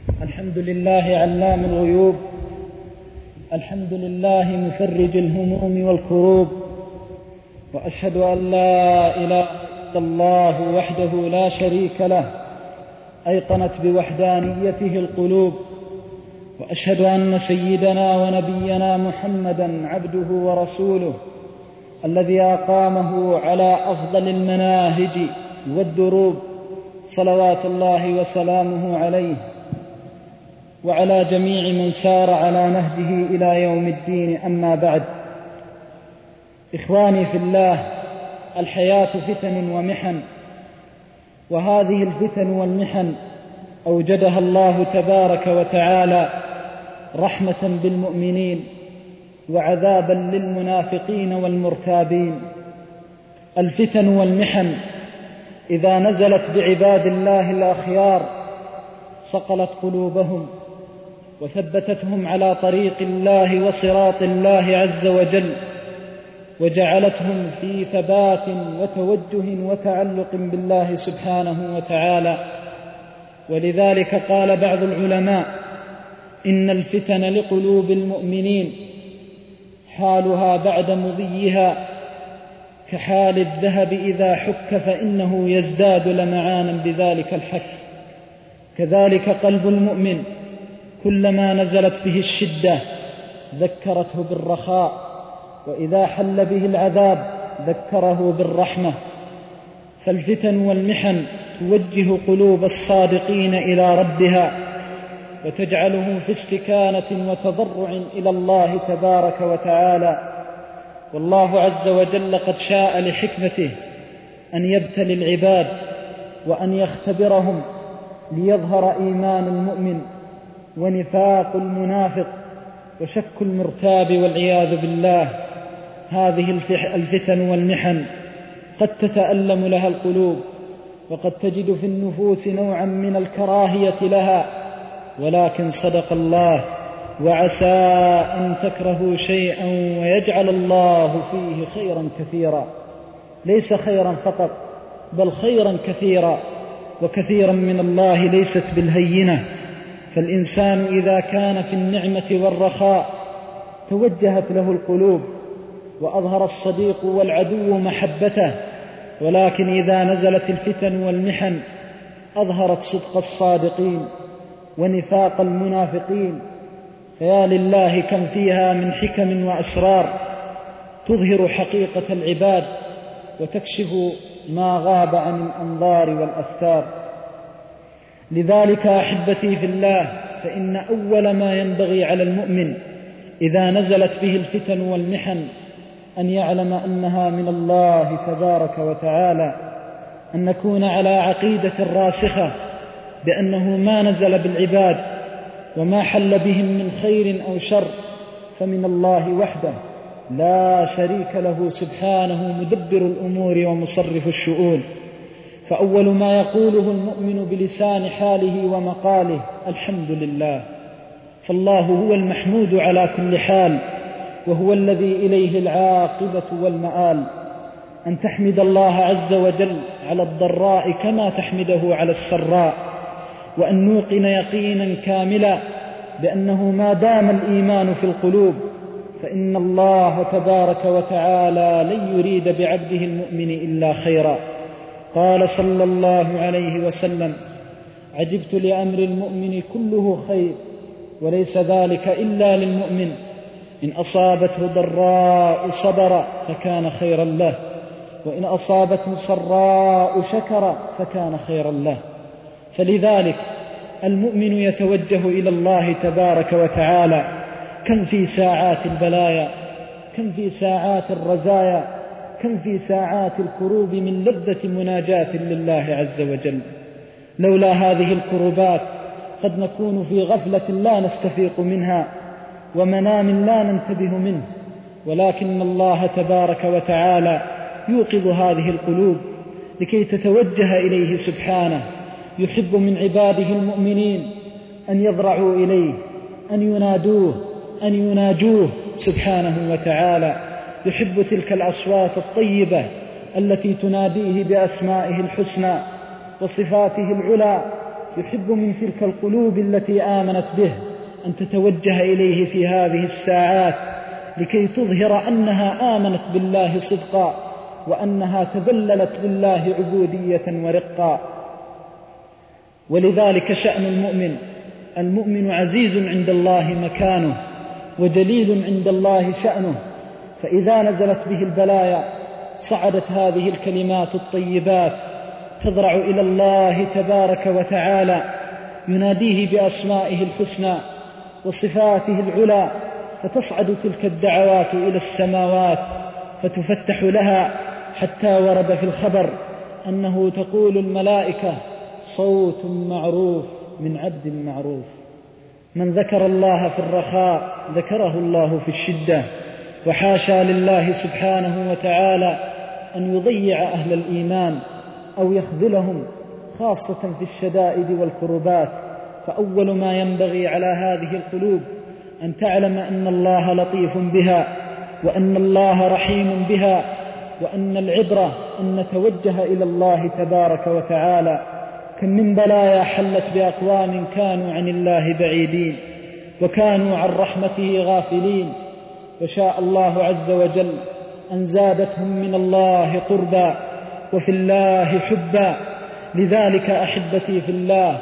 الحمد لله علام الغيوب، الحمد لله مفرج الهموم والكروب، وأشهد أن لا إله إلا الله وحده لا شريك له أيقنت بوحدانيته القلوب، وأشهد أن سيدنا ونبينا محمدا عبده ورسوله الذي أقامه على أفضل المناهج والدروب، صلوات الله وسلامه عليه وعلى جميع من سار على نهجه إلى يوم الدين. أما بعد، إخواني في الله، الحياة فتن ومحن، وهذه الفتن والمحن أوجدها الله تبارك وتعالى رحمة بالمؤمنين وعذابا للمنافقين والمرتابين. الفتن والمحن إذا نزلت بعباد الله الأخيار صقلت قلوبهم وثبتتهم على طريق الله وصراط الله عز وجل، وجعلتهم في ثبات وتوجه وتعلق بالله سبحانه وتعالى. ولذلك قال بعض العلماء: إن الفتن لقلوب المؤمنين حالها بعد مضيها كحال الذهب إذا حك فإنه يزداد لمعانا بذلك الحك. كذلك قلب المؤمن كلما نزلت به الشدة ذكرته بالرخاء، وإذا حل به العذاب ذكره بالرحمة. فالفتن والمحن توجه قلوب الصادقين إلى ربها وتجعلهم في استكانة وتضرع إلى الله تبارك وتعالى. والله عز وجل قد شاء لحكمته أن يبتلي العباد وأن يختبرهم ليظهر إيمان المؤمن ونفاق المنافق وشك المرتاب والعياذ بالله. هذه الفتن والمحن قد تتألم لها القلوب، وقد تجد في النفوس نوعا من الكراهية لها، ولكن صدق الله: وعسى أن تكرهوا شيئا ويجعل الله فيه خيرا كثيرا. ليس خيرا فقط، بل خيرا كثيرا، وكثيرا من الله ليست بالهينة. فالإنسان إذا كان في النعمة والرخاء توجهت له القلوب وأظهر الصديق والعدو محبته، ولكن إذا نزلت الفتن والمحن أظهرت صدق الصادقين ونفاق المنافقين. فيا لله كم فيها من حكم وأسرار تظهر حقيقة العباد وتكشف ما غاب عن الأنظار والأستار. لذلك أحبتي في الله، فإن أول ما ينبغي على المؤمن إذا نزلت به الفتن والمحن أن يعلم أنها من الله تبارك وتعالى، أن نكون على عقيدة راسخة بأنه ما نزل بالعباد وما حل بهم من خير أو شر فمن الله وحده لا شريك له سبحانه، مدبر الأمور ومصرف الشؤون. فأول ما يقوله المؤمن بلسان حاله ومقاله: الحمد لله. فالله هو المحمود على كل حال، وهو الذي إليه العاقبة والمآل. أن تحمد الله عز وجل على الضراء كما تحمده على السراء، وأن نوقن يقينا كاملا بأنه ما دام الإيمان في القلوب فإن الله تبارك وتعالى لن يريد بعبده المؤمن إلا خيرا. قال صلى الله عليه وسلم: عجبت لأمر المؤمن كله خير، وليس ذلك إلا للمؤمن، إن أصابته ضراء صبر فكان خيرا له، وإن أصابته سراء شكر فكان خيرا له. فلذلك المؤمن يتوجه إلى الله تبارك وتعالى كم في ساعات البلايا، كم في ساعات الرزايا، كم في ساعات الكروب من لذة مناجاة لله عز وجل. لولا هذه الكروبات قد نكون في غفلة لا نستفيق منها ومنام لا ننتبه منه، ولكن الله تبارك وتعالى يوقظ هذه القلوب لكي تتوجه إليه سبحانه. يحب من عباده المؤمنين أن يضرعوا إليه، أن ينادوه، أن يناجوه سبحانه وتعالى. يحب تلك الأصوات الطيبة التي تناديه بأسمائه الحسنى وصفاته العلى يحب من تلك القلوب التي آمنت به أن تتوجه إليه في هذه الساعات لكي تظهر أنها آمنت بالله صدقا وأنها تذللت لله عبودية ورقا. ولذلك شأن المؤمن عزيز عند الله مكانه وجليل عند الله شأنه، فإذا نزلت به البلايا صعدت هذه الكلمات الطيبات تضرع إلى الله تبارك وتعالى، يناديه بأسمائه الحسنى وصفاته العلى، فتصعد تلك الدعوات إلى السماوات فتفتح لها، حتى ورد في الخبر أنه تقول الملائكة: صوت معروف من عبد معروف. من ذكر الله في الرخاء ذكره الله في الشدة، وحاشا لله سبحانه وتعالى أن يضيع أهل الإيمان أو يخذلهم، خاصة في الشدائد والكربات. فأول ما ينبغي على هذه القلوب أن تعلم أن الله لطيف بها، وأن الله رحيم بها، وأن العبرة أن نتوجه إلى الله تبارك وتعالى. كم من بلايا حلت بأقوام كانوا عن الله بعيدين وكانوا عن رحمته غافلين، وشاء الله عز وجل أن زادتهم من الله قربا وفي الله حبا. لذلك أحبتي في الله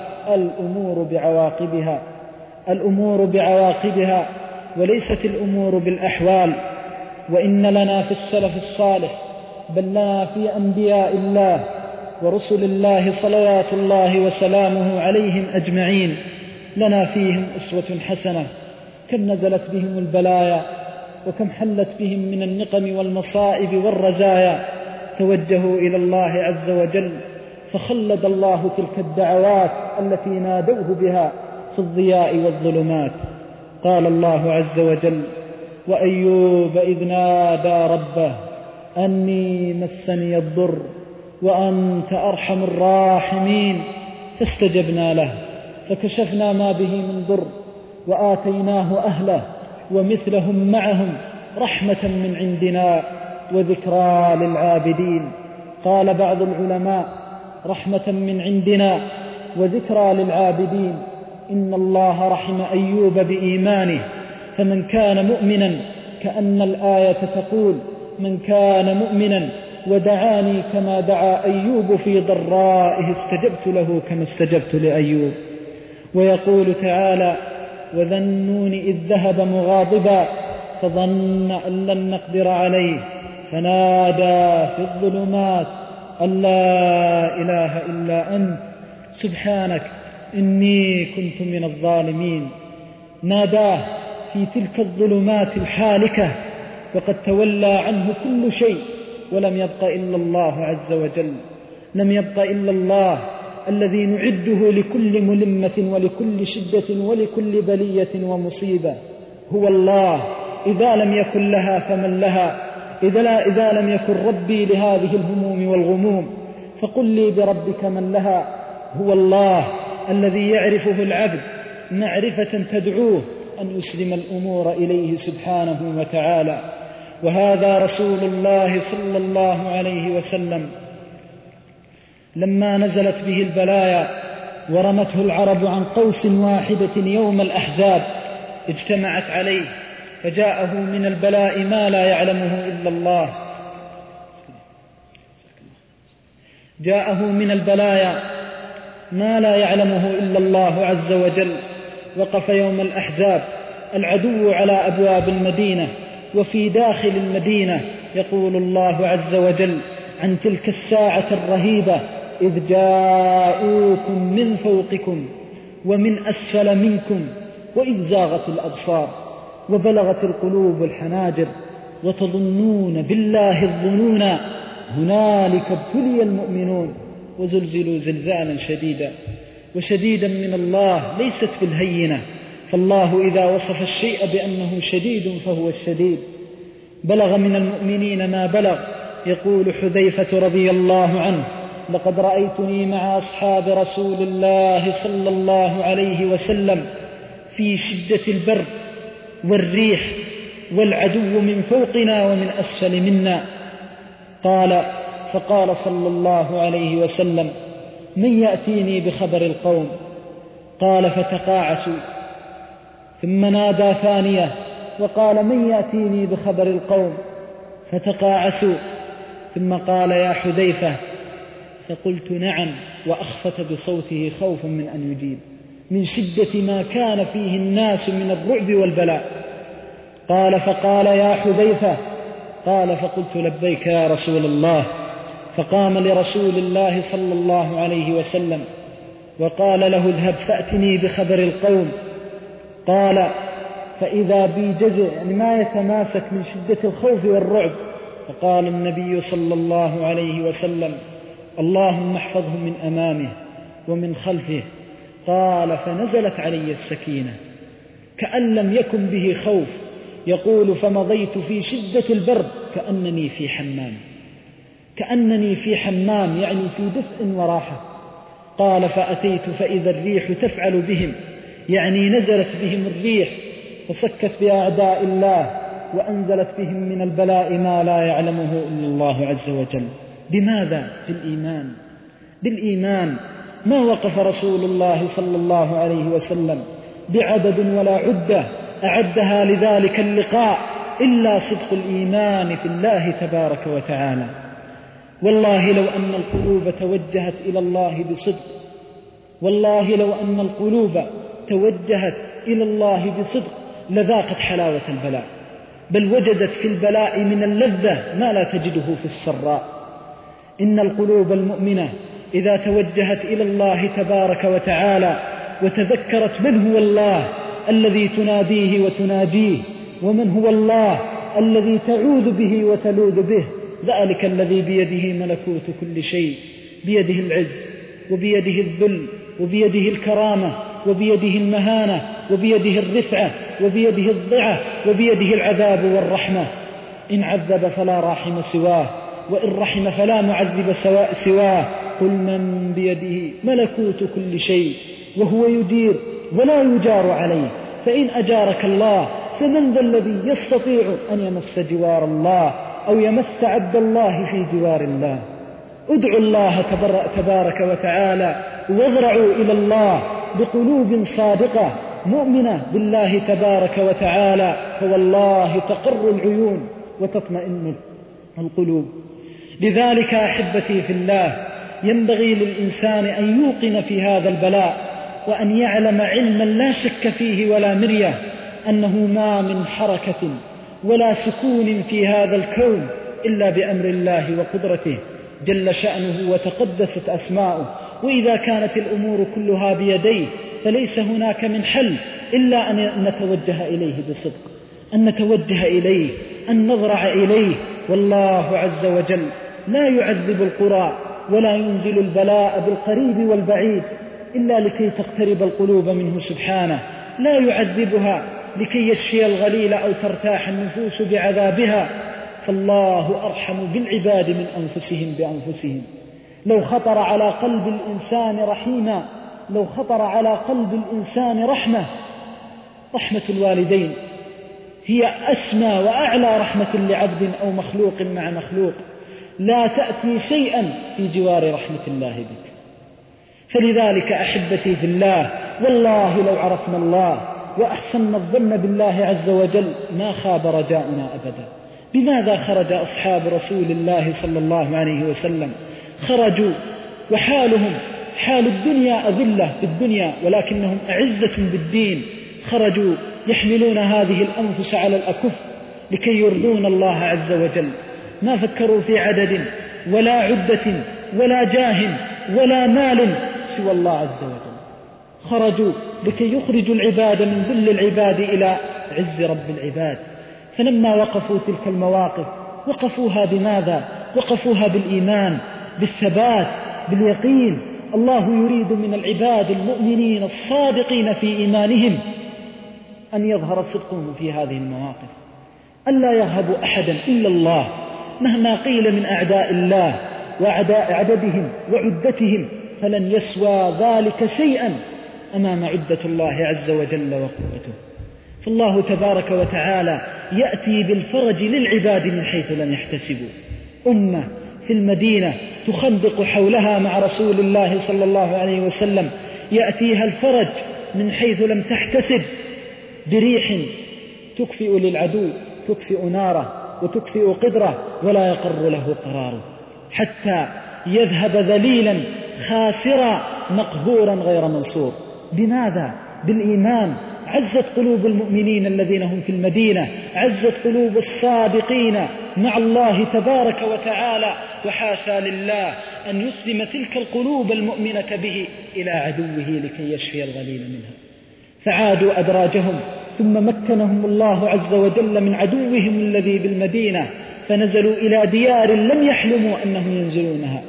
الأمور بعواقبها وليست الأمور بالأحوال. وإن لنا في السلف الصالح، بل لنا في أنبياء الله ورسل الله صلوات الله وسلامه عليهم أجمعين، لنا فيهم أسوة حسنة. كم نزلت بهم البلايا وكم حلت بهم من النقم والمصائب والرزايا، توجهوا إلى الله عز وجل فخلد الله تلك الدعوات التي نادوه بها في الضياء والظلمات. قال الله عز وجل: وأيوب إذ نادى ربه أني مسني الضر وأنت أرحم الراحمين، فاستجبنا له فكشفنا ما به من ضر وآتيناه أهله ومثلهم معهم رحمة من عندنا وذكرى للعابدين. قال بعض العلماء: رحمة من عندنا وذكرى للعابدين. إن الله رحم أيوب بإيمانه، فمن كان مؤمنا، كأن الآية تقول: من كان مؤمنا ودعاني كما دعا أيوب في ضرائه استجبت له كما استجبت لأيوب. ويقول تعالى: وذا النون إذ ذهب مغاضبا فظن أن لن نقدر عليه فنادى في الظلمات أن لا إله إلا أنت سبحانك إني كنت من الظالمين. ناداه في تلك الظلمات الحالكة وقد تولى عنه كل شيء، ولم يبق إلا الله عز وجل. لم يبق إلا الله الذي نعده لكل ملمة ولكل شدة ولكل بلية ومصيبة. هو الله، إذا لم يكن لها فمن لها، إذا لم يكن ربي لهذه الهموم والغموم فقل لي بربك من لها. هو الله الذي يعرفه العبد معرفة تدعوه أن يسلم الأمور إليه سبحانه وتعالى. وهذا رسول الله صلى الله عليه وسلم لما نزلت به البلايا ورمته العرب عن قوس واحدة يوم الأحزاب اجتمعت عليه، فجاءه من البلاء ما لا يعلمه إلا الله. جاءه من البلايا ما لا يعلمه إلا الله عز وجل. وقف يوم الأحزاب العدو على أبواب المدينة وفي داخل المدينة، يقول الله عز وجل عن تلك الساعة الرهيبة: إذ جاءوكم من فوقكم ومن أسفل منكم وإذ زاغت الأبصار وبلغت القلوب الحناجر وتظنون بالله الظنون هنالك ابتلي المؤمنون وزلزلوا زلزالا شديدا. وشديدا من الله ليست بالهينة، فالله إذا وصف الشيء بأنه شديد فهو الشديد. بلغ من المؤمنين ما بلغ. يقول حذيفة رضي الله عنه: لقد رأيتني مع أصحاب رسول الله صلى الله عليه وسلم في شدة البرد والريح والعدو من فوقنا ومن أسفل منا. فقال صلى الله عليه وسلم: من يأتيني بخبر القوم قال فتقاعسوا، ثم نادى ثانية وقال من يأتيني بخبر القوم؟ فتقاعسوا، ثم قال يا حذيفة، فقلت نعم، وأخفت بصوته خوفا من أن يجيب من شدة ما كان فيه الناس من الرعب والبلاء. قال فقال يا حذيفة، قال فقلت لبيك يا رسول الله. فقام لرسول الله صلى الله عليه وسلم وقال له اذهب فأتني بخبر القوم. قال فإذا بي جزع، يعني ما يتماسك من شدة الخوف والرعب. فقال النبي صلى الله عليه وسلم اللهم احفظه من أمامه ومن خلفه. قال فنزلت علي السكينة كأن لم يكن به خوف. يقول فمضيت في شدة البرد كأنني في حمام، كأنني في حمام، يعني في دفء وراحة. قال فأتيت فإذا الريح تفعل بهم، يعني نزلت بهم الريح فسكت بأعداء الله وأنزلت بهم من البلاء ما لا يعلمه إلا الله عز وجل. بماذا؟ بالإيمان. بالإيمان. ما وقف رسول الله صلى الله عليه وسلم بعدد ولا عدة أعدها لذلك اللقاء إلا صدق الإيمان في الله تبارك وتعالى. والله لو أن القلوب توجهت إلى الله بصدق، والله لو أن القلوب توجهت إلى الله بصدق لذاقت حلاوة البلاء، بل وجدت في البلاء من اللذة ما لا تجده في السراء. إن القلوب المؤمنة إذا توجهت إلى الله تبارك وتعالى وتذكرت من هو الله الذي تناديه وتناجيه، ومن هو الله الذي تعوذ به وتلوذ به، ذلك الذي بيده ملكوت كل شيء، بيده العز وبيده الذل وبيده الكرامة وبيده المهانة وبيده الرفعة وبيده الضعة وبيده العذاب والرحمة. إن عذب فلا راحم سواه، وإن رحم فلا معذب سواه. قل من بيده ملكوت كل شيء وهو يجير ولا يجار عليه، فإن أجارك الله فمن ذا الذي يستطيع أن يمس جوار الله أو يمس عبد الله في جوار الله؟ ادعوا الله تبارك وتعالى واضرعوا إلى الله بقلوب صادقة مؤمنة بالله تبارك وتعالى، فوالله تقر العيون وتطمئن القلوب. لذلك أحبتي في الله ينبغي للإنسان أن يوقن في هذا البلاء وأن يعلم علما لا شك فيه ولا مرية أنه ما من حركة ولا سكون في هذا الكون إلا بأمر الله وقدرته جل شأنه وتقدست أسماؤه. وإذا كانت الأمور كلها بيديه فليس هناك من حل إلا أن نتوجه إليه بصدق، أن نتوجه إليه، أن نضرع إليه. والله عز وجل لا يعذب القرى ولا ينزل البلاء بالقريب والبعيد إلا لكي تقترب القلوب منه سبحانه، لا يعذبها لكي يشفي الغليل أو ترتاح النفوس بعذابها، فالله أرحم بالعباد من أنفسهم بأنفسهم. لو خطر على قلب الإنسان رحيما، لو خطر على قلب الإنسان رحمة الوالدين هي أسمى وأعلى رحمة لعبد أو مخلوق مع مخلوق، لا تأتي شيئا في جوار رحمة الله بك. فلذلك أحبتي في الله، والله لو عرفنا الله وأحسن الظن بالله عز وجل ما خاب رجاؤنا أبدا. بماذا خرج أصحاب رسول الله صلى الله عليه وسلم؟ خرجوا وحالهم حال الدنيا أذلة بالدنيا ولكنهم أعزة بالدين، خرجوا يحملون هذه الأنفس على الأكف لكي يرضون الله عز وجل، ما فكروا في عدد ولا عدة ولا جاه ولا مال سوى الله عز وجل. خرجوا لكي يخرجوا العباد من ذل العباد إلى عز رب العباد. فلما وقفوا تلك المواقف وقفوها بماذا؟ وقفوها بالإيمان، بالثبات، باليقين. الله يريد من العباد المؤمنين الصادقين في إيمانهم أن يظهر صدقهم في هذه المواقف، ألا يرهبوا أحدا إلا الله مهما قيل من أعداء الله وأعداء عددهم وعدتهم، فلن يسوى ذلك شيئا أمام عدة الله عز وجل وقوته. فالله تبارك وتعالى يأتي بالفرج للعباد من حيث لم يحتسبوا. أمة في المدينة تخندق حولها مع رسول الله صلى الله عليه وسلم، يأتيها الفرج من حيث لم تحتسب بريح تكفئ للعدو، تطفئ ناره وتكفئ قدره ولا يقر له قراره، حتى يذهب ذليلا خاسرا مقهورا غير منصور. بماذا؟ بالإيمان. عزت قلوب المؤمنين الذين هم في المدينة، عزت قلوب الصادقين مع الله تبارك وتعالى، وحاشا لله أن يسلم تلك القلوب المؤمنة به إلى عدوه لكي يشفي الغليل منها. فعادوا أدراجهم، ثم مكنهم الله عز وجل من عدوهم الذي بالمدينة، فنزلوا إلى ديار لم يحلموا أنهم ينزلونها.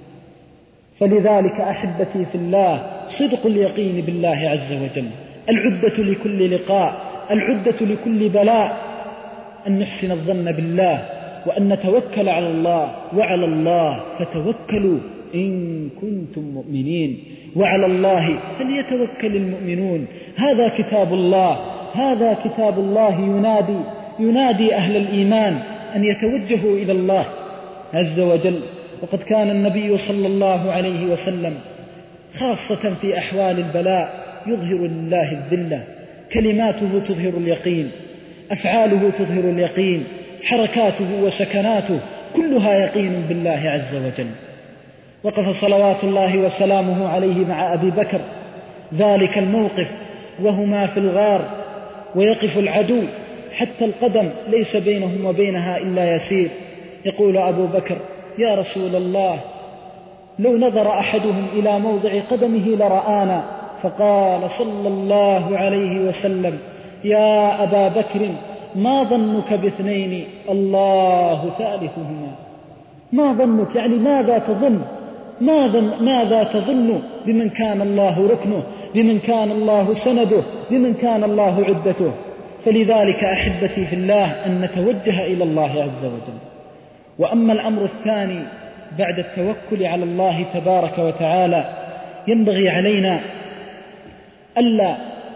فلذلك أحبتي في الله صدق اليقين بالله عز وجل، العدة لكل لقاء، العدة لكل بلاء، أن نحسن الظن بالله وأن نتوكل على الله، وعلى الله فتوكلوا إن كنتم مؤمنين، وعلى الله فليتوكل المؤمنون. هذا كتاب الله، هذا كتاب الله ينادي أهل الإيمان أن يتوجهوا إلى الله عز وجل. وقد كان النبي صلى الله عليه وسلم خاصة في أحوال البلاء يظهر لله الذلة، كلماته تظهر اليقين، أفعاله تظهر اليقين، حركاته وسكناته كلها يقين بالله عز وجل. وقف صلوات الله وسلامه عليه مع أبي بكر ذلك الموقف وهما في الغار، ويقف العدو حتى القدم ليس بينهم وبينها إلا يسير. يقول أبو بكر: يا رسول الله، لو نظر أحدهم إلى موضع قدمه لرآنا. فقال صلى الله عليه وسلم: يا أبا بكر، ما ظنك باثنين الله ثالثهما؟ ما ظنك؟ يعني ماذا تظن؟ ماذا تظن بمن كان الله ركنه، بمن كان الله سنده، بمن كان الله عدته؟ فلذلك أحبتي في الله أن نتوجه إلى الله عز وجل. وأما الأمر الثاني بعد التوكل على الله تبارك وتعالى، ينبغي علينا ألا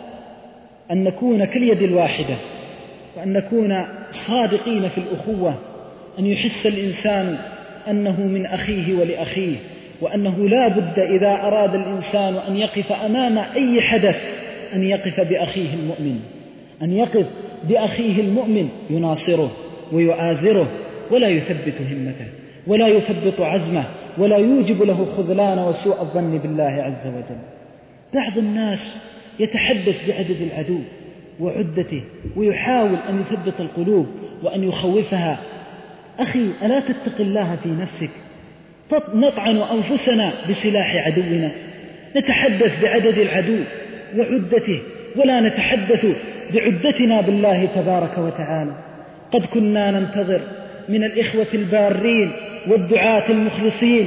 أن نكون كاليد الواحدة، وأن نكون صادقين في الأخوة، أن يحس الإنسان أنه من أخيه ولأخيه، وأنه لا بد إذا أراد الإنسان أن يقف أمام أي حدث أن يقف بأخيه المؤمن، أن يقف بأخيه المؤمن يناصره ويؤازره، ولا يثبت همته ولا يثبط عزمه ولا يوجب له خذلان وسوء الظن بالله عز وجل. بعض الناس يتحدث بعدد العدو وعدته ويحاول أن يثبت القلوب وأن يخوفها. أخي، ألا تتق الله في نفسك؟ نطعن أنفسنا بسلاح عدونا، نتحدث بعدد العدو وعدته ولا نتحدث بعدتنا بالله تبارك وتعالى. قد كنا ننتظر من الإخوة البارين والدعاة المخلصين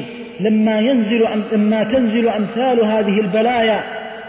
لما تنزل أمثال هذه البلايا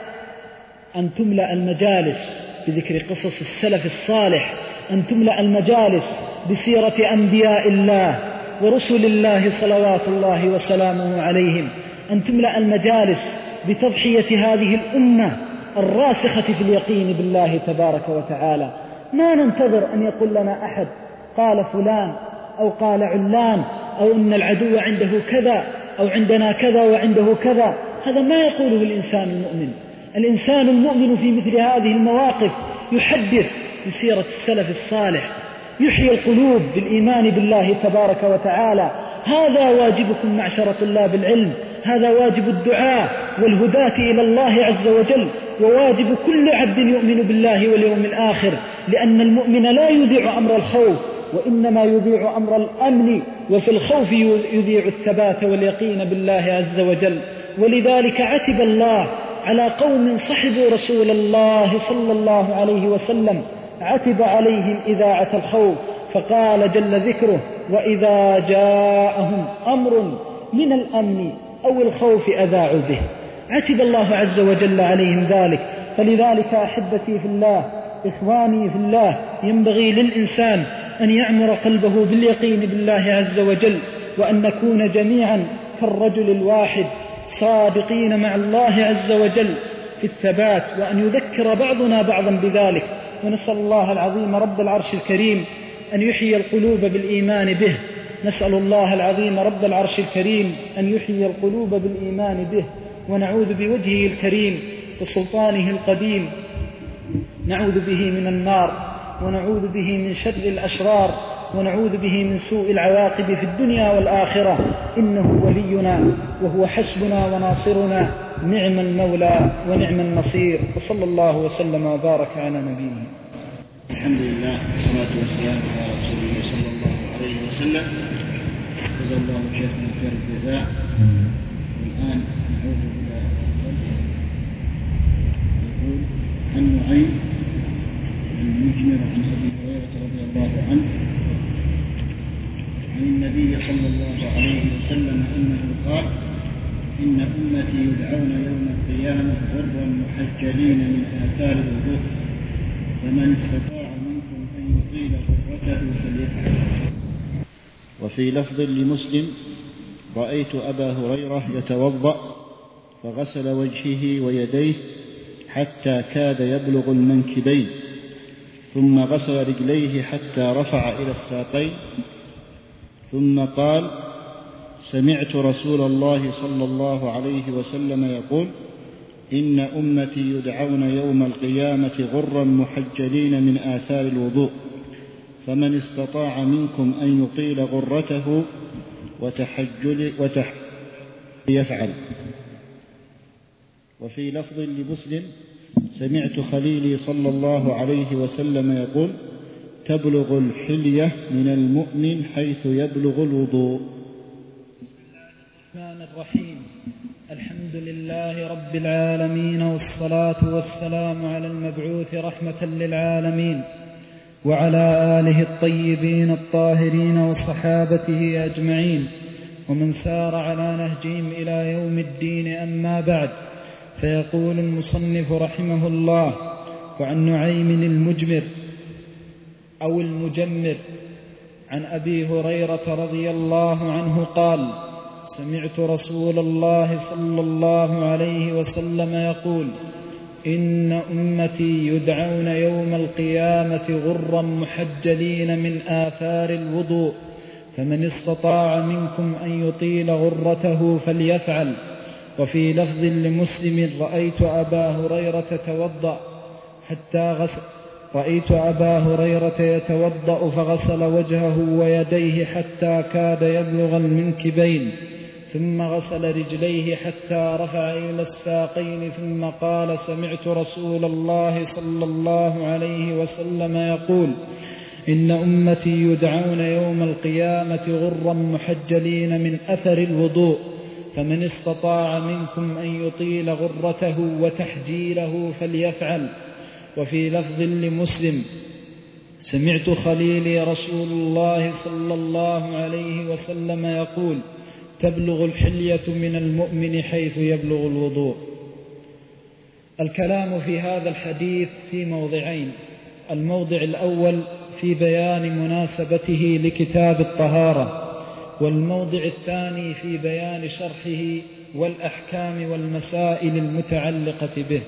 أن تملأ المجالس بذكر قصص السلف الصالح، أن تملأ المجالس بسيرة أنبياء الله ورسل الله صلوات الله وسلامه عليهم، أن تملأ المجالس بتضحية هذه الأمة الراسخة في اليقين بالله تبارك وتعالى. ما ننتظر أن يقول لنا أحد قال فلان أو قال علان أو أن العدو عنده كذا أو عندنا كذا وعنده كذا. هذا ما يقوله الإنسان المؤمن. الإنسان المؤمن في مثل هذه المواقف يحدث بسيرة السلف الصالح، يحيي القلوب بالإيمان بالله تبارك وتعالى. هذا واجبكم معشر طلاب العلم، هذا واجب الدعاء والهداة إلى الله عز وجل، وواجب كل عبد يؤمن بالله واليوم الآخر، لأن المؤمن لا يذيع أمر الخوف وإنما يذيع أمر الأمن، وفي الخوف يذيع الثبات واليقين بالله عز وجل. ولذلك عتب الله على قوم صحبوا رسول الله صلى الله عليه وسلم، عتب عليهم إذاعة الخوف، فقال جل ذكره: وإذا جاءهم أمر من الأمن أو الخوف أذاعوا به. عتب الله عز وجل عليهم ذلك. فلذلك أحبتي في الله، إخواني في الله، ينبغي للإنسان أن يعمر قلبه باليقين بالله عز وجل، وأن نكون جميعا كالرجل الواحد صادقين مع الله عز وجل في الثبات، وأن يذكر بعضنا بعضا بذلك. ونسأل الله العظيم رب العرش الكريم أن يحيي القلوب بالإيمان به. نسأل الله العظيم رب العرش الكريم أن يحيي القلوب بالإيمان به، ونعوذ بوجهه الكريم بسلطانه القديم، نعوذ به من النار، ونعوذ به من شر الأشرار، ونعوذ به من سوء العواقب في الدنيا والآخرة، إنه ولينا وهو حسبنا وناصرنا، نعم المولى ونعم النصير. وصلى الله وسلم وبارك على نبينا. الحمد لله والصلاة والسلام على رسول الله صلى الله عليه وسلم. جزا الله شيخنا خير الجزاء. والآن نعود إلى الدرس. يقول عن نعيم المجمر عن أبي هريرة رضي الله عنه عن النبي صلى الله عليه وسلم أنه قال: إن أمتي يدعون يوم القيامة غرا محجلين من آثار الوضوء، فمن استطاع منكم أن يطيل غرته فليفعل. وفي لفظ لمسلم: رأيت أبا هريرة يتوضأ فغسل وجهه ويديه حتى كاد يبلغ المنكبين، ثم غسل رجليه حتى رفع إلى الساقين، ثم قال: سمعت رسول الله صلى الله عليه وسلم يقول: إن أمتي يدعون يوم القيامة غرا محجلين من آثار الوضوء، فمن استطاع منكم أن يطيل غرته يفعل. وفي لفظ لمسلم: سمعت خليلي صلى الله عليه وسلم يقول: تبلغ الحلية من المؤمن حيث يبلغ الوضوء. الرحمن الرحيم. الحمد لله رب العالمين، والصلاة والسلام على المبعوث رحمة للعالمين، وعلى آله الطيبين الطاهرين وصحابته أجمعين، ومن سار على نهجهم إلى يوم الدين. أما بعد، فيقول المصنف رحمه الله: وعن نعيم المجمر أو المجمر عن أبي هريرة رضي الله عنه قال: سمعت رسول الله صلى الله عليه وسلم يقول: إن أمتي يدعون يوم القيامة غرا محجلين من آثار الوضوء، فمن استطاع منكم أن يطيل غرته فليفعل. وفي لفظ لمسلم: رأيت أبا هريرة يتوضأ فغسل وجهه ويديه حتى كاد يبلغ المنكبين، ثم غسل رجليه حتى رفع إلى الساقين، ثم قال: سمعت رسول الله صلى الله عليه وسلم يقول: إن أمتي يدعون يوم القيامة غرا محجلين من أثر الوضوء، فمن استطاع منكم أن يطيل غرته وتحجيله فليفعل. وفي لفظ لمسلم: سمعت خليلي رسول الله صلى الله عليه وسلم يقول: تبلغ الحلية من المؤمن حيث يبلغ الوضوء. الكلام في هذا الحديث في موضعين: الموضع الأول في بيان مناسبته لكتاب الطهارة، والموضع الثاني في بيان شرحه والأحكام والمسائل المتعلقة به.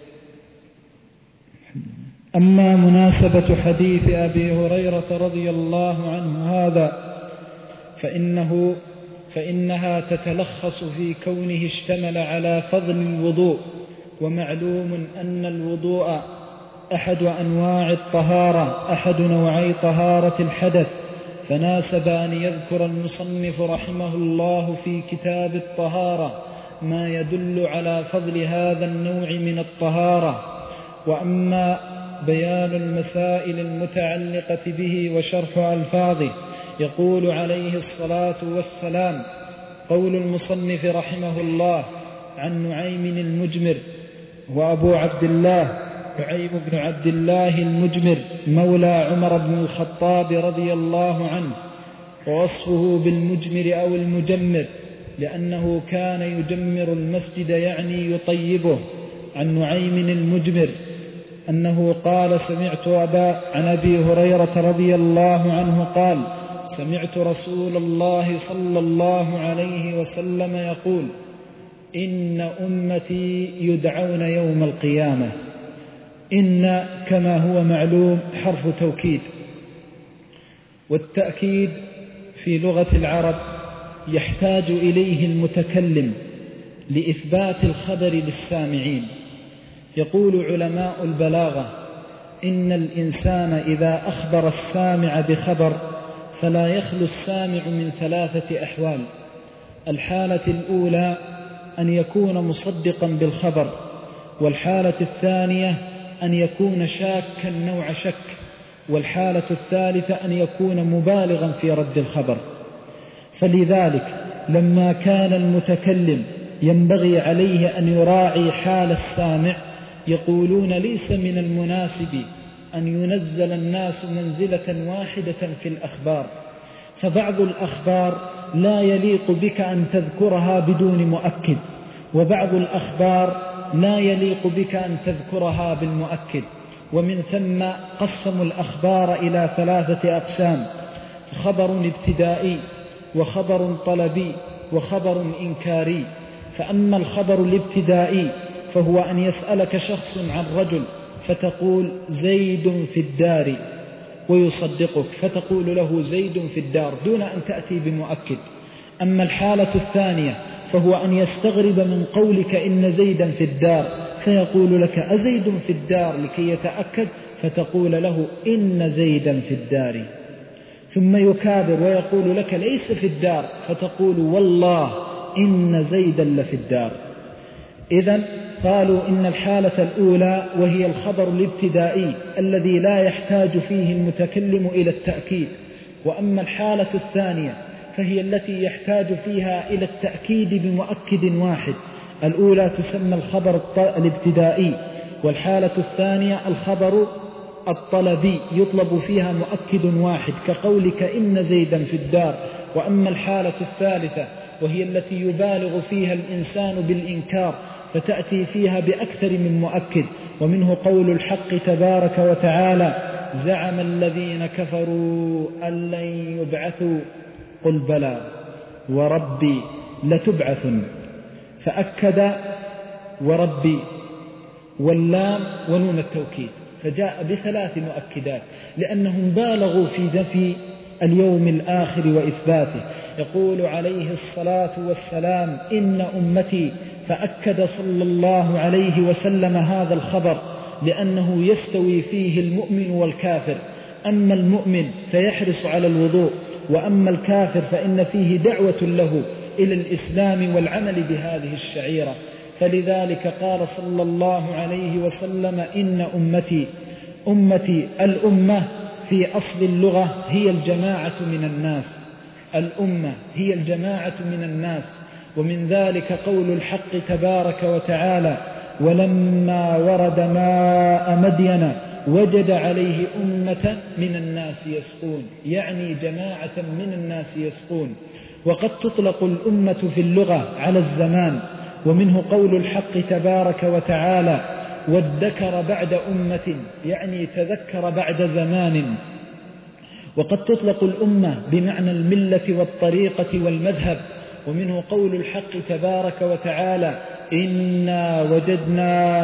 أما مناسبة حديث أبي هريرة رضي الله عنه هذا فإنها تتلخص في كونه اشتمل على فضل الوضوء، ومعلوم أن الوضوء أحد أنواع الطهارة، أحد نوعي طهارة الحدث، فناسب أن يذكر المصنف رحمه الله في كتاب الطهارة ما يدل على فضل هذا النوع من الطهارة. وأما بيان المسائل المتعلقة به وشرح ألفاظه، يقول عليه الصلاة والسلام: قول المصنف رحمه الله عن نعيم المجمر، وأبو عبد الله نعيم بن عبد الله المجمر مولى عمر بن الخطاب رضي الله عنه، ووصفه بالمجمر أو المجمر لأنه كان يجمر المسجد يعني يطيبه. عن نعيم المجمر أنه قال: عن أبي هريرة رضي الله عنه قال: سمعت رسول الله صلى الله عليه وسلم يقول: إن أمتي يدعون يوم القيامة. إن كما هو معلوم حرف توكيد، والتأكيد في لغة العرب يحتاج إليه المتكلم لإثبات الخبر للسامعين، يقول علماء البلاغة: إن الإنسان إذا أخبر السامع بخبر فلا يخلو السامع من 3 أحوال. الحالة الأولى أن يكون مصدقا بالخبر، والحالة الثانية أن يكون شاكا نوع شك، والحالة الثالثة أن يكون مبالغا في رد الخبر. فلذلك لما كان المتكلم ينبغي عليه أن يراعي حال السامع، يقولون: ليس من المناسب أن ينزل الناس منزلة واحدة في الأخبار، فبعض الأخبار لا يليق بك أن تذكرها بدون مؤكد، وبعض الأخبار لا يليق بك أن تذكرها بالمؤكد. ومن ثم قسموا الأخبار إلى 3 أقسام: خبر ابتدائي، وخبر طلبي، وخبر إنكاري. فأما الخبر الابتدائي فهو أن يسألك شخص عن رجل فتقول: زيد في الدار، ويصدقك فتقول له: زيد في الدار، دون أن تأتي بمؤكد. أما الحالة الثانية فهو أن يستغرب من قولك إن زيدا في الدار، فيقول لك: أزيد في الدار، لكي يتأكد، فتقول له: إن زيدا في الدار. ثم يكابر ويقول لك: ليس في الدار، فتقول: والله إن زيدا لفي الدار. إذن قالوا إن الحالة الأولى وهي الخبر الابتدائي الذي لا يحتاج فيه المتكلم إلى التأكيد، وأما الحالة الثانية فهي التي يحتاج فيها إلى التأكيد بمؤكد واحد. الأولى تسمى الخبر الابتدائي، والحالة الثانية الخبر الطلبي يطلب فيها مؤكد واحد كقولك إن زيدا في الدار. وأما الحالة الثالثة وهي التي يبالغ فيها الإنسان بالإنكار، فتأتي فيها بأكثر من مؤكد، ومنه قول الحق تبارك وتعالى: زعم الذين كفروا أن لن يبعثوا قل بلى وربي لتبعثن، فأكد وربي واللام ونون التوكيد، فجاء ب3 مؤكدات لأنهم بالغوا في نفي اليوم الآخر وإثباته. يقول عليه الصلاة والسلام: إن أمتي، فأكد صلى الله عليه وسلم هذا الخبر لأنه يستوي فيه المؤمن والكافر. أما المؤمن فيحرص على الوضوء، وأما الكافر فإن فيه دعوة له إلى الإسلام والعمل بهذه الشعيرة. فلذلك قال صلى الله عليه وسلم: إن أمتي الأمة في أصل اللغة هي الجماعة من الناس، الأمة هي الجماعة من الناس. ومن ذلك قول الحق تبارك وتعالى: ولما ورد ماء مدين وجد عليه أمة من الناس يسقون، يعني جماعة من الناس يسقون. وقد تطلق الأمة في اللغة على الزمان، ومنه قول الحق تبارك وتعالى: وادكر بعد أمة، يعني تذكر بعد زمان. وقد تطلق الأمة بمعنى الملة والطريقة والمذهب، ومنه قول الحق تبارك وتعالى: إنا وجدنا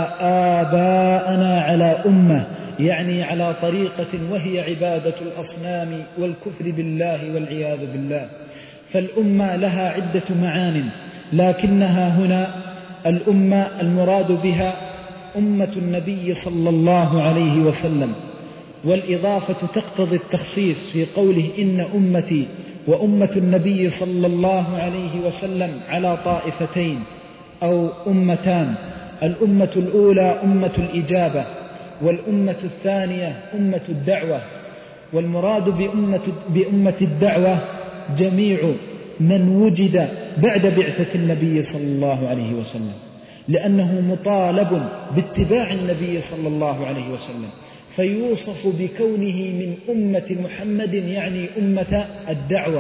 آباءنا على أمة، يعني على طريقة وهي عبادة الأصنام والكفر بالله والعياذ بالله. فالأمة لها عدة معان، لكنها هنا الأمة المراد بها أمة النبي صلى الله عليه وسلم، والإضافة تقتضي التخصيص في قوله إن أمتي، وأمة النبي صلى الله عليه وسلم على طائفتين أو أمتان: الأمة الأولى أمة الإجابة، والأمة الثانية أمة الدعوة. والمراد بأمة الدعوة جميع من وجد بعد بعثة النبي صلى الله عليه وسلم، لأنه مطالب باتباع النبي صلى الله عليه وسلم، فيوصف بكونه من أمة محمد، يعني أمة الدعوة.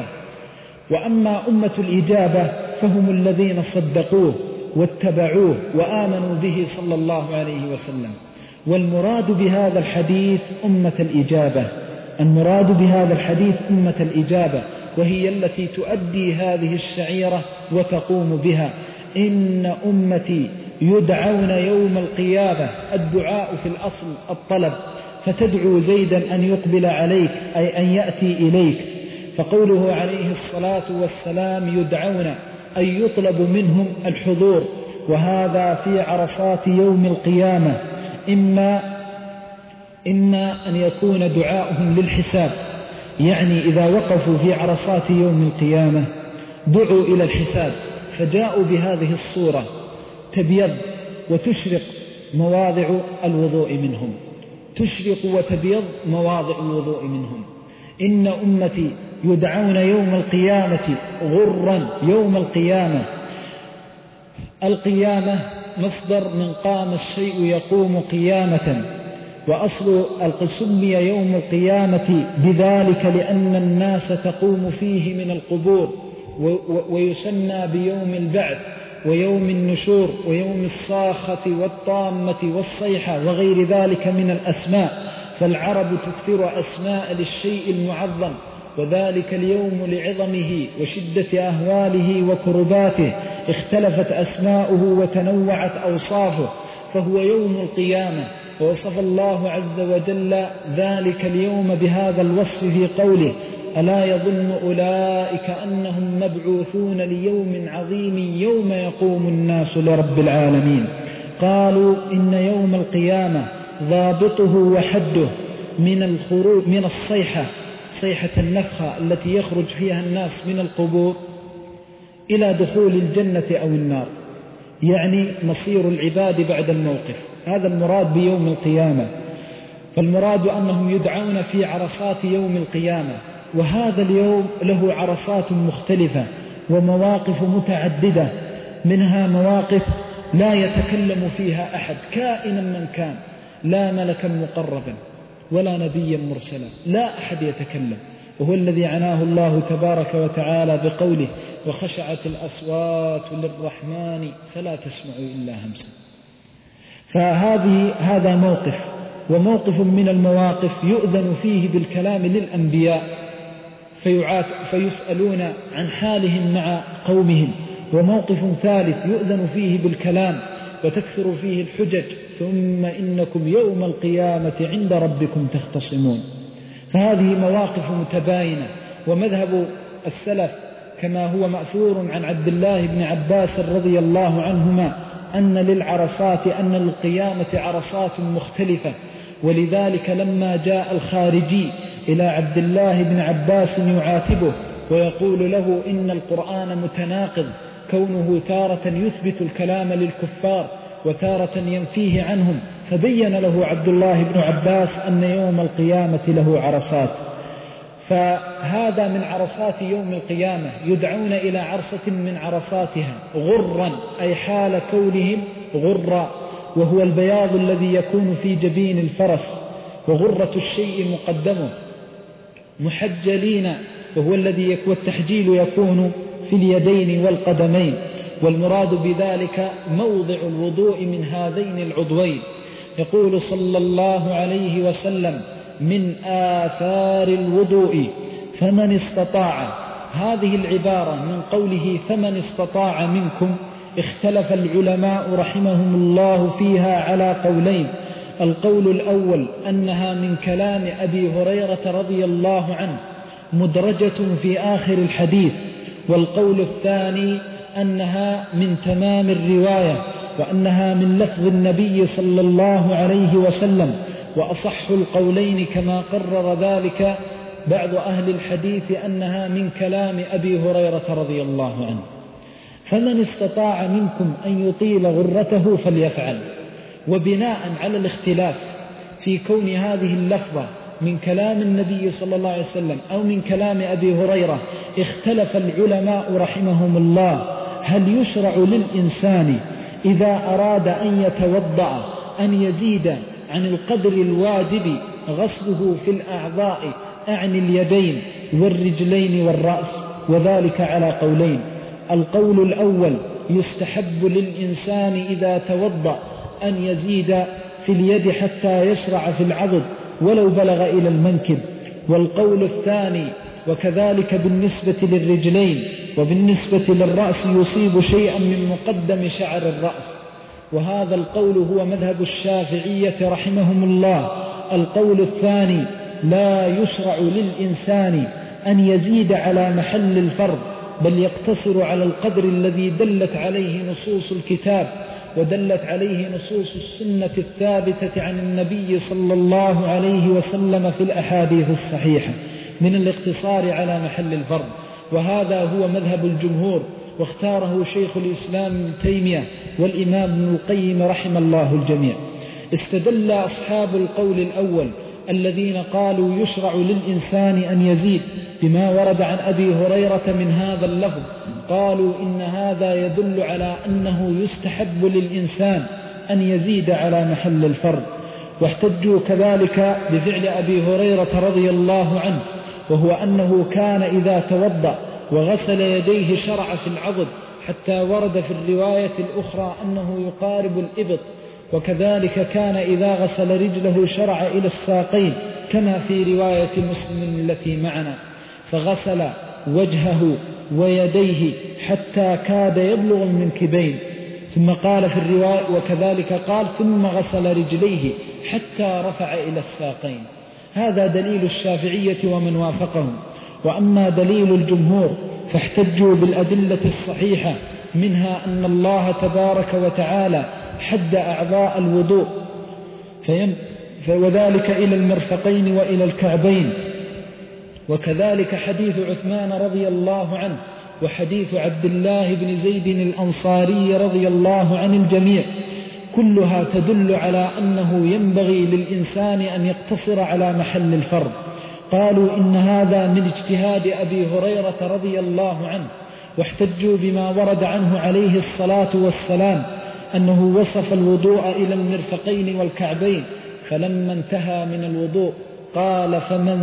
وأما أمة الإجابة فهم الذين صدقوه واتبعوه وآمنوا به صلى الله عليه وسلم. والمراد بهذا الحديث أمة الإجابة، المراد بهذا الحديث أمة الإجابة، وهي التي تؤدي هذه الشعيرة وتقوم بها. إن أمتي يدعون يوم القيامة، الدعاء في الأصل الطلب، فتدعو زيدا أن يقبل عليك، أي أن يأتي إليك. فقوله عليه الصلاة والسلام يدعون، أي يطلب منهم الحضور، وهذا في عرصات يوم القيامة، إما أن يكون دعاؤهم للحساب، يعني إذا وقفوا في عرصات يوم القيامة دعوا إلى الحساب فجاءوا بهذه الصورة تبيض وتشرق مواضع الوضوء منهم، تشرق وتبيض مواضع الوضوء منهم. إن أمتي يدعون يوم القيامة غرا. يوم القيامة مصدر من قام الشيء يقوم قيامة، وأصل سمي يوم القيامة بذلك لأن الناس تقوم فيه من القبور، ويسمى بيوم البعث ويوم النشور ويوم الصاخة والطامة والصيحة وغير ذلك من الأسماء. فالعرب تكثر أسماء للشيء المعظم، وذلك اليوم لعظمه وشدة أهواله وكرباته اختلفت أسماؤه وتنوعت أوصافه، فهو يوم القيامة. ووصف الله عز وجل ذلك اليوم بهذا الوصف في قوله: ألا يظن أولئك أنهم مبعوثون ليوم عظيم يوم يقوم الناس لرب العالمين. قالوا إن يوم القيامة ضابطه وحده من الخروج من الصيحة، صيحة النفخة التي يخرج فيها الناس من القبور إلى دخول الجنة أو النار، يعني مصير العباد بعد الموقف. هذا المراد بيوم القيامة. فالمراد أنهم يدعون في عرصات يوم القيامة، وهذا اليوم له عرصات مختلفة ومواقف متعددة، منها مواقف لا يتكلم فيها أحد كائنا من كان، لا ملكا مقربا ولا نبيا مرسلا، لا أحد يتكلم، وهو الذي عناه الله تبارك وتعالى بقوله: وخشعت الأصوات للرحمن فلا تسمع إلا همسا. هذا موقف، وموقف من المواقف يؤذن فيه بالكلام للأنبياء فيسألون عن حالهم مع قومهم، وموقف ثالث يؤذن فيه بالكلام وتكثر فيه الحجج: ثم إنكم يوم القيامة عند ربكم تختصمون. فهذه مواقف متباينة. ومذهب السلف كما هو مأثور عن عبد الله بن عباس رضي الله عنهما أن للقيامة عرصات مختلفة، ولذلك لما جاء الخارجي إلى عبد الله بن عباس يعاتبه ويقول له إن القرآن متناقض، كونه تارة يثبت الكلام للكفار وتارة ينفيه عنهم، فبين له عبد الله بن عباس أن يوم القيامة له عرصات. فهذا من عرصات يوم القيامة، يدعون إلى عرصة من عرصاتها غرا، أي حال كونهم غرا، وهو البياض الذي يكون في جبين الفرس، وغرة الشيء مقدمه. محجلين، وهو الذي والتحجيل يكون في اليدين والقدمين، والمراد بذلك موضع الوضوء من هذين العضوين. يقول صلى الله عليه وسلم: من آثار الوضوء فمن استطاع. هذه العبارة من قوله فمن استطاع منكم اختلف العلماء رحمهم الله فيها على قولين. القول الأول أنها من كلام أبي هريرة رضي الله عنه مدرجة في آخر الحديث، والقول الثاني أنها من تمام الرواية، وأنها من لفظ النبي صلى الله عليه وسلم. وأصح القولين كما قرر ذلك بعض أهل الحديث أنها من كلام أبي هريرة رضي الله عنه. فمن استطاع منكم أن يطيل غرته فليفعل. وبناء على الاختلاف في كون هذه اللفظة من كلام النبي صلى الله عليه وسلم أو من كلام أبي هريرة، اختلف العلماء رحمهم الله: هل يشرع للإنسان إذا أراد أن يتوضأ أن يزيد عن القدر الواجب غسله في الأعضاء، أعني اليدين والرجلين والرأس؟ وذلك على قولين. القول الأول: يستحب للإنسان إذا توضأ أن يزيد في اليد حتى يشرع في العضد ولو بلغ إلى المنكب. والقول الثاني: وكذلك بالنسبة للرجلين، وبالنسبة للرأس يصيب شيئا من مقدم شعر الرأس. وهذا القول هو مذهب الشافعية رحمهم الله. القول الثاني: لا يشرع للإنسان أن يزيد على محل الفرض بل يقتصر على القدر الذي دلت عليه نصوص الكتاب ودلت عليه نصوص السنة الثابتة عن النبي صلى الله عليه وسلم في الأحاديث الصحيحة من الاقتصار على محل الفرض. وهذا هو مذهب الجمهور، واختاره شيخ الإسلام ابن تيمية والإمام ابن القيم رحم الله الجميع. استدل أصحاب القول الأول الذين قالوا يشرع للإنسان أن يزيد بما ورد عن أبي هريرة من هذا اللفظ، قالوا إن هذا يدل على أنه يستحب للإنسان أن يزيد على محل الفرض. واحتجوا كذلك بفعل أبي هريرة رضي الله عنه، وهو أنه كان إذا توضأ وغسل يديه شرع في العضد، حتى ورد في الرواية الأخرى أنه يقارب الإبط. وكذلك كان إذا غسل رجله شرع إلى الساقين كما في رواية مسلم التي معنا، فغسل وجهه ويديه حتى كاد يبلغ المنكبين، ثم قال في الرواية وكذلك قال ثم غسل رجليه حتى رفع إلى الساقين. هذا دليل الشافعية ومن وافقهم. وأما دليل الجمهور فاحتجوا بالأدلة الصحيحة، منها أن الله تبارك وتعالى حد أعضاء الوضوء وذلك إلى المرفقين وإلى الكعبين، وكذلك حديث عثمان رضي الله عنه وحديث عبد الله بن زيد الأنصاري رضي الله عن الجميع، كلها تدل على أنه ينبغي للإنسان أن يقتصر على محل الفرض. قالوا إن هذا من اجتهاد أبي هريرة رضي الله عنه، واحتجوا بما ورد عنه عليه الصلاة والسلام أنه وصف الوضوء إلى المرفقين والكعبين، فلما انتهى من الوضوء قال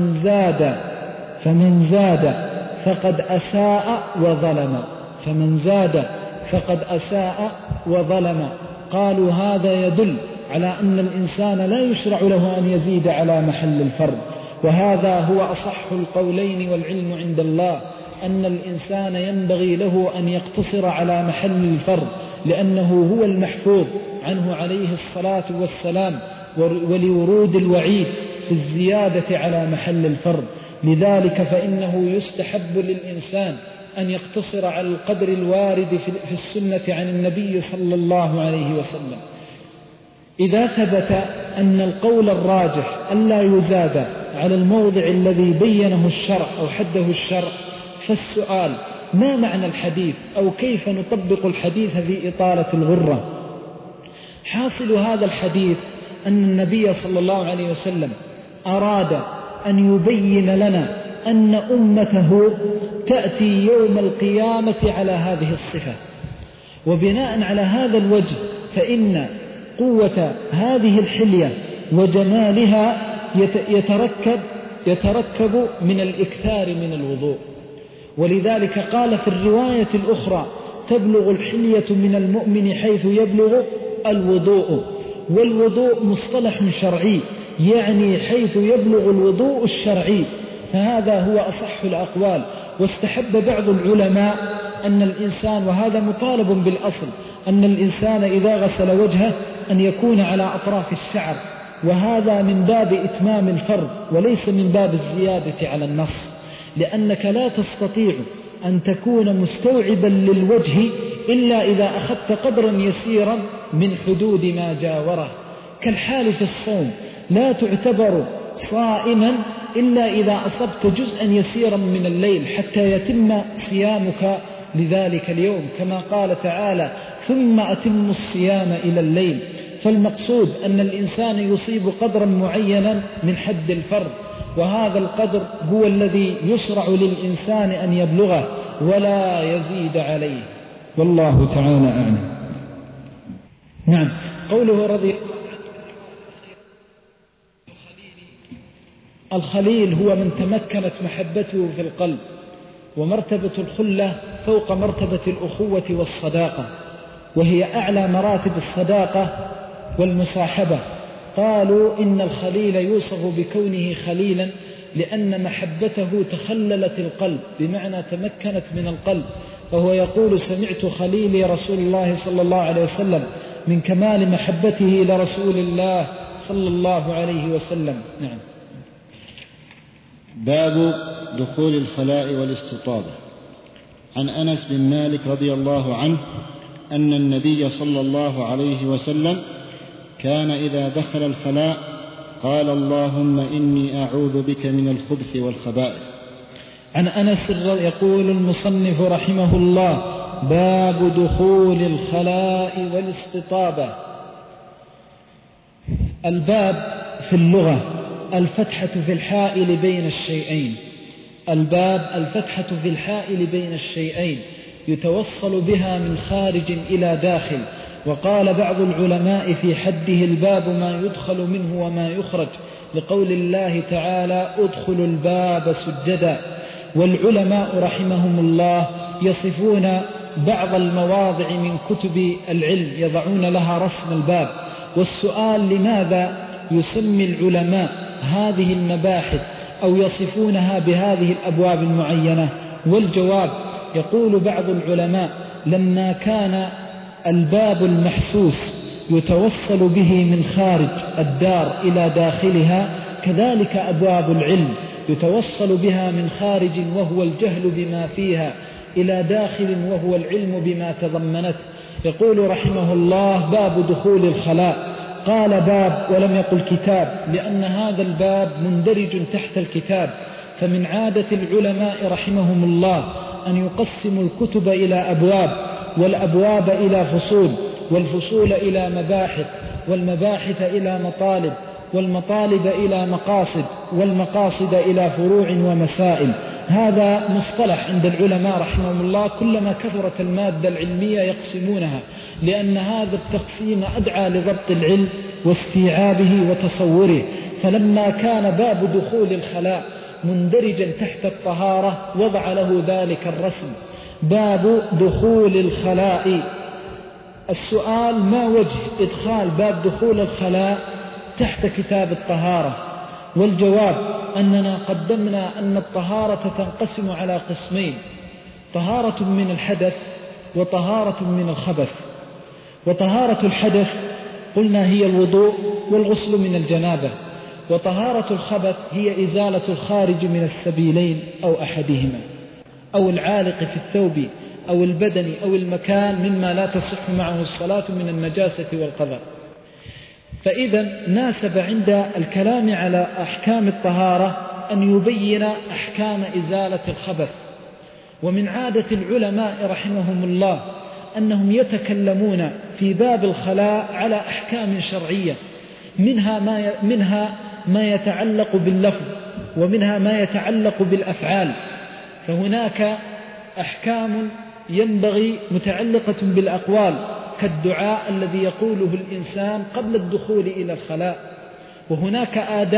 فمن زاد فقد أساء وظلم، فمن زاد فقد أساء وظلم. قالوا هذا يدل على أن الإنسان لا يشرع له أن يزيد على محل الفرض، وهذا هو أصح القولين والعلم عند الله، أن الإنسان ينبغي له أن يقتصر على محل الفرض، لأنه هو المحفوظ عنه عليه الصلاة والسلام، ولورود الوعيد في الزيادة على محل الفرض. لذلك فإنه يستحب للإنسان أن يقتصر على القدر الوارد في السنة عن النبي صلى الله عليه وسلم. إذا ثبت أن القول الراجح ألا يزاد على الموضع الذي بينه الشرع أو حده الشرع، فالسؤال ما معنى الحديث أو كيف نطبق الحديث في إطالة الغرة؟ حاصل هذا الحديث أن النبي صلى الله عليه وسلم أراد أن يبين لنا أن أمته تأتي يوم القيامة على هذه الصفة، وبناء على هذا الوجه فإن قوة هذه الحلية وجمالها يتركب من الإكثار من الوضوء. ولذلك قال في الرواية الأخرى تبلغ الحلية من المؤمن حيث يبلغ الوضوء، والوضوء مصطلح شرعي يعني حيث يبلغ الوضوء الشرعي، فهذا هو أصح الأقوال. واستحب بعض العلماء أن الإنسان، وهذا مطالب بالأصل، أن الإنسان إذا غسل وجهه أن يكون على أطراف الشعر، وهذا من باب إتمام الفرض وليس من باب الزيادة على النص، لأنك لا تستطيع أن تكون مستوعبا للوجه إلا إذا أخذت قدرا يسيرا من حدود ما جاوره، كالحال في الصوم، لا تعتبر صائما إلا إذا أصبت جزءا يسيرا من الليل حتى يتم صيامك لذلك اليوم، كما قال تعالى ثم أتم الصيام إلى الليل. فالمقصود أن الإنسان يصيب قدرا معينا من حد الفرض، وهذا القدر هو الذي يشرع للإنسان أن يبلغه ولا يزيد عليه، والله تعالى أعلم. نعم، قوله رضي الله عنه الخليل هو من تمكنت محبته في القلب، ومرتبة الخلة فوق مرتبة الأخوة والصداقة، وهي أعلى مراتب الصداقة والمصاحبة. قالوا إن الخليل يوصف بكونه خليلا لأن محبته تخللت القلب، بمعنى تمكنت من القلب، فهو يقول سمعت خليلي رسول الله صلى الله عليه وسلم، من كمال محبته لرسول الله صلى الله عليه وسلم. نعم. باب دخول الخلاء والاستطابة. عن أنس بن مالك رضي الله عنه أن النبي صلى الله عليه وسلم كان إذا دخل الخلاء قال اللهم إني أعوذ بك من الخبث والخبائث. عن أنس يقول المصنف رحمه الله: باب دخول الخلاء والاستطابة. الباب في اللغة الفتحة في الحائل بين الشيئين. الباب الفتحة في الحائل بين الشيئين يتوصل بها من خارج إلى داخل. وقال بعض العلماء في حده: الباب ما يدخل منه وما يخرج، لقول الله تعالى: ادخلوا الباب سجدا. والعلماء رحمهم الله يصفون بعض المواضع من كتب العلم يضعون لها رسم الباب. والسؤال: لماذا يسمي العلماء هذه المباحث أو يصفونها بهذه الأبواب المعينة؟ والجواب: يقول بعض العلماء: لما كان الباب المحسوس يتوصل به من خارج الدار إلى داخلها، كذلك أبواب العلم يتوصل بها من خارج وهو الجهل بما فيها إلى داخل وهو العلم بما تضمنت. يقول رحمه الله: باب دخول الخلاء. قال باب ولم يقل كتاب، لأن هذا الباب مندرج تحت الكتاب. فمن عادة العلماء رحمهم الله أن يقسموا الكتب إلى أبواب، والأبواب إلى فصول، والفصول إلى مباحث، والمباحث إلى مطالب، والمطالب إلى مقاصد، والمقاصد إلى فروع ومسائل. هذا مصطلح عند العلماء رحمهم الله، كلما كثرت المادة العلمية يقسمونها، لأن هذا التقسيم أدعى لضبط العلم واستيعابه وتصوره. فلما كان باب دخول الخلاء مندرجا تحت الطهارة وضع له ذلك الرسم: باب دخول الخلاء. السؤال: ما وجه إدخال باب دخول الخلاء تحت كتاب الطهارة؟ والجواب: أننا قدمنا أن الطهارة تنقسم على قسمين: طهارة من الحدث وطهارة من الخبث. وطهارة الحدث قلنا هي الوضوء والغسل من الجنابة، وطهارة الخبث هي إزالة الخارج من السبيلين أو أحدهما، أو العالق في الثوب أو البدن أو المكان مما لا تصح معه الصلاة من النجاسة والقذى. فإذا ناسب عند الكلام على أحكام الطهارة أن يبين أحكام إزالة الخبث. ومن عادة العلماء رحمهم الله أنهم يتكلمون في باب الخلاء على أحكام شرعية، منها ما يتعلق باللفظ، ومنها ما يتعلق بالأفعال. فهناك أحكام ينبغي متعلقة بالأقوال، كالدعاء الذي يقوله الإنسان قبل الدخول إلى الخلاء. وهناك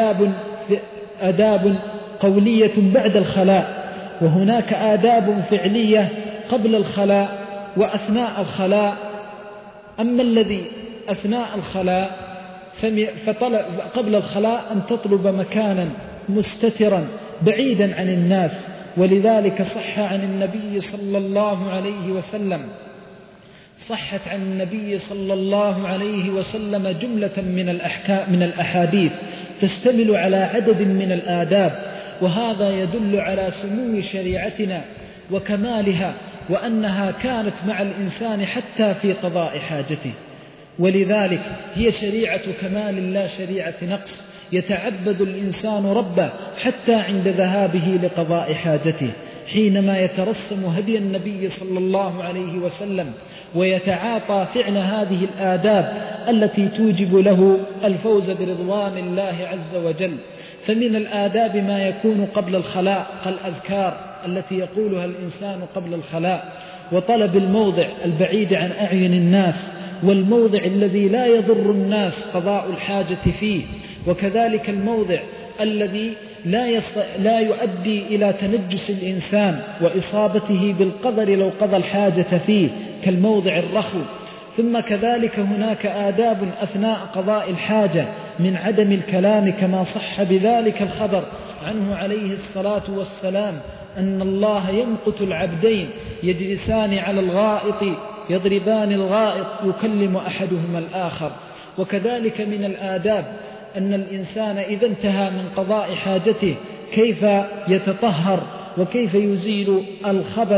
آداب قولية بعد الخلاء، وهناك آداب فعلية قبل الخلاء وأثناء الخلاء. أما الذي أثناء الخلاء قبل الخلاء أن تطلب مكانا مستترا بعيدا عن الناس. ولذلك صح عن النبي صلى الله عليه وسلم صحت عن النبي صلى الله عليه وسلم جملة من الأحاديث تشتمل على عدد من الآداب، وهذا يدل على سمو شريعتنا وكمالها، وأنها كانت مع الإنسان حتى في قضاء حاجته. ولذلك هي شريعة كمال لا شريعة نقص، يتعبد الإنسان ربه حتى عند ذهابه لقضاء حاجته، حينما يترسم هدي النبي صلى الله عليه وسلم ويتعاطى فعل هذه الآداب التي توجب له الفوز برضوان الله عز وجل. فمن الآداب ما يكون قبل الخلاء كالأذكار التي يقولها الإنسان قبل الخلاء، وطلب الموضع البعيد عن أعين الناس، والموضع الذي لا يضر الناس قضاء الحاجة فيه، وكذلك الموضع الذي لا يؤدي إلى تنجس الإنسان وإصابته بالقدر لو قضى الحاجة فيه، كالموضع الرخو. ثم كذلك هناك آداب أثناء قضاء الحاجة من عدم الكلام، كما صح بذلك الخبر عنه عليه الصلاة والسلام أن الله يمقت العبدين يجلسان على الغائط يضربان الغائط يكلم أحدهما الآخر. وكذلك من الآداب أن الإنسان إذا انتهى من قضاء حاجته كيف يتطهر وكيف يزيل الخبث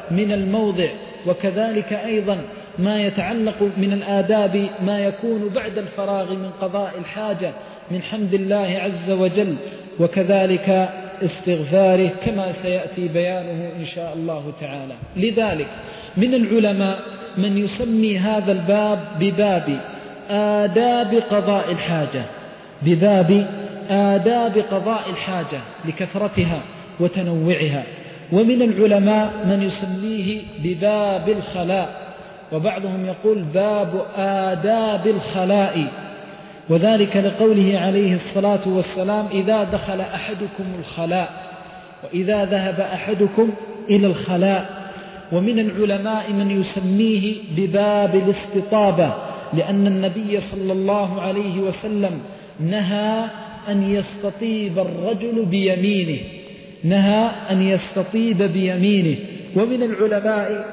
من الموضع، وكذلك أيضا ما يتعلق من الآداب ما يكون بعد الفراغ من قضاء الحاجة من حمد الله عز وجل، وكذلك استغفاره كما سيأتي بيانه إن شاء الله تعالى. لذلك من العلماء من يسمي هذا الباب بباب آداب قضاء الحاجة، بباب آداب قضاء الحاجة لكثرتها وتنوعها. ومن العلماء من يسميه بباب الخلاء، وبعضهم يقول باب آداب الخلاء، وذلك لقوله عليه الصلاة والسلام: إذا دخل أحدكم الخلاء وإذا ذهب أحدكم إلى الخلاء. ومن العلماء من يسميه بباب الاستطابة، لأن النبي صلى الله عليه وسلم نهى أن يستطيب الرجل بيمينه، نهى أن يستطيب بيمينه. ومن العلماء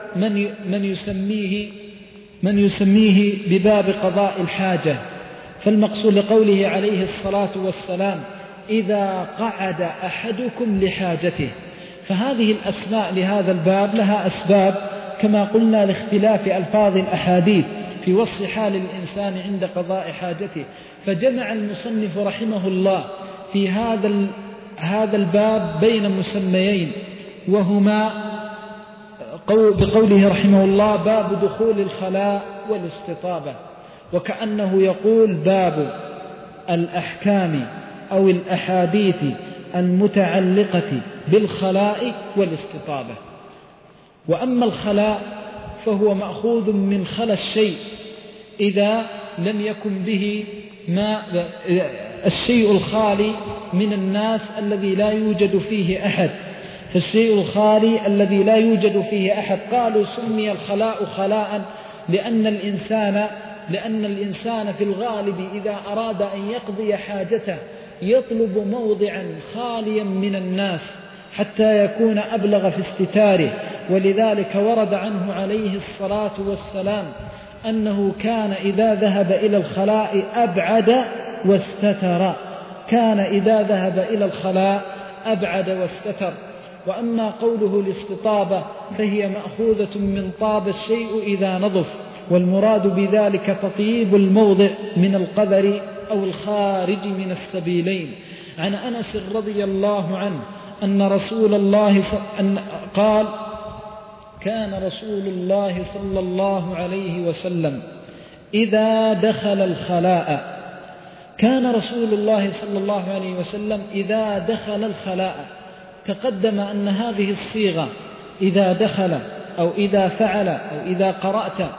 من يسميه بباب قضاء الحاجة، فالمقصود لقوله عليه الصلاة والسلام: إذا قعد أحدكم لحاجته. فهذه الأسماء لهذا الباب لها أسباب كما قلنا لاختلاف ألفاظ الأحاديث في وصف حال الإنسان عند قضاء حاجته، فجمع المصنف رحمه الله في هذا الباب بين مسميين، وهما بقوله رحمه الله: باب دخول الخلاء والاستطابة، وكأنه يقول باب الأحكام أو الأحاديث المتعلقة بالخلاء والاستطابة. وأما الخلاء فهو مأخوذ من خلا الشيء إذا لم يكن به الشيء الخالي من الناس الذي لا يوجد فيه أحد، فالشيء الخالي الذي لا يوجد فيه أحد قالوا سمي الخلاء خلاء لأن الإنسان في الغالب إذا أراد أن يقضي حاجته يطلب موضعا خاليا من الناس حتى يكون أبلغ في استتاره. ولذلك ورد عنه عليه الصلاة والسلام أنه كان إذا ذهب إلى الخلاء أبعد واستتر، كان إذا ذهب إلى الخلاء أبعد واستتر. وأما قوله الاستطابة فهي مأخوذة من طاب الشيء إذا نظف، والمراد بذلك تطيب الموضع من القذر أو الخارج من السبيلين. عن أنس رضي الله عنه أن رسول الله قال: كان رسول الله صلى الله عليه وسلم إذا دخل الخلاء، كان رسول الله صلى الله عليه وسلم إذا دخل الخلاء. تقدم أن هذه الصيغة إذا دخل أو إذا فعل أو إذا قرأت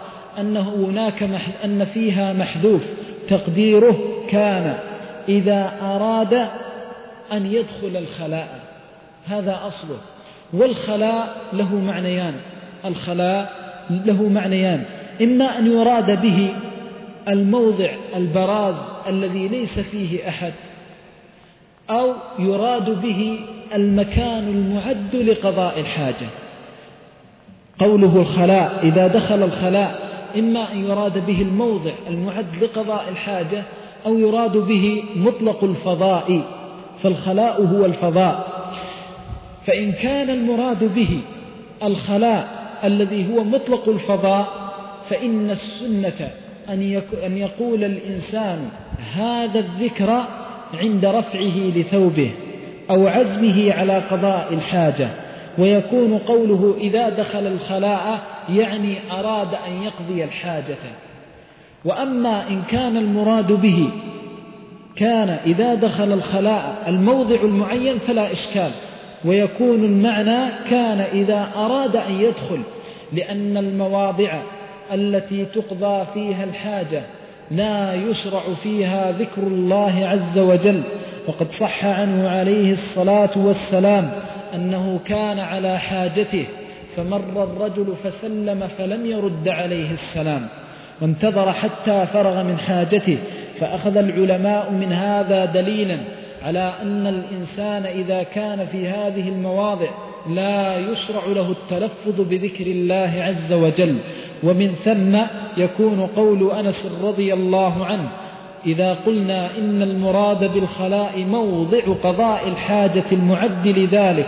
أن فيها محذوف تقديره كان إذا أراد أن يدخل الخلاء، هذا أصله. والخلاء له معنيان، الخلاء له معنيان: إما أن يراد به الموضع البراز الذي ليس فيه أحد، أو يراد به المكان المعد لقضاء الحاجة. قوله الخلاء إذا دخل الخلاء إما أن يراد به الموضع المعد لقضاء الحاجة، أو يراد به مطلق الفضاء، فالخلاء هو الفضاء. فإن كان المراد به الخلاء الذي هو مطلق الفضاء فإن السنة أن يقول الإنسان هذا الذكر عند رفعه لثوبه أو عزمه على قضاء الحاجة، ويكون قوله إذا دخل الخلاء يعني أراد أن يقضي الحاجة. وأما إن كان المراد به كان إذا دخل الخلاء الموضع المعين فلا إشكال، ويكون المعنى كان إذا أراد أن يدخل، لأن المواضع التي تقضى فيها الحاجة لا يشرع فيها ذكر الله عز وجل. وقد صح عنه عليه الصلاة والسلام أنه كان على حاجته فمر الرجل فسلم فلم يرد عليه السلام، وانتظر حتى فرغ من حاجته. فأخذ العلماء من هذا دليلا على أن الإنسان إذا كان في هذه المواضع لا يشرع له التلفظ بذكر الله عز وجل. ومن ثم يكون قول أنس رضي الله عنه: إذا قلنا إن المراد بالخلاء موضع قضاء الحاجة المعد لذلك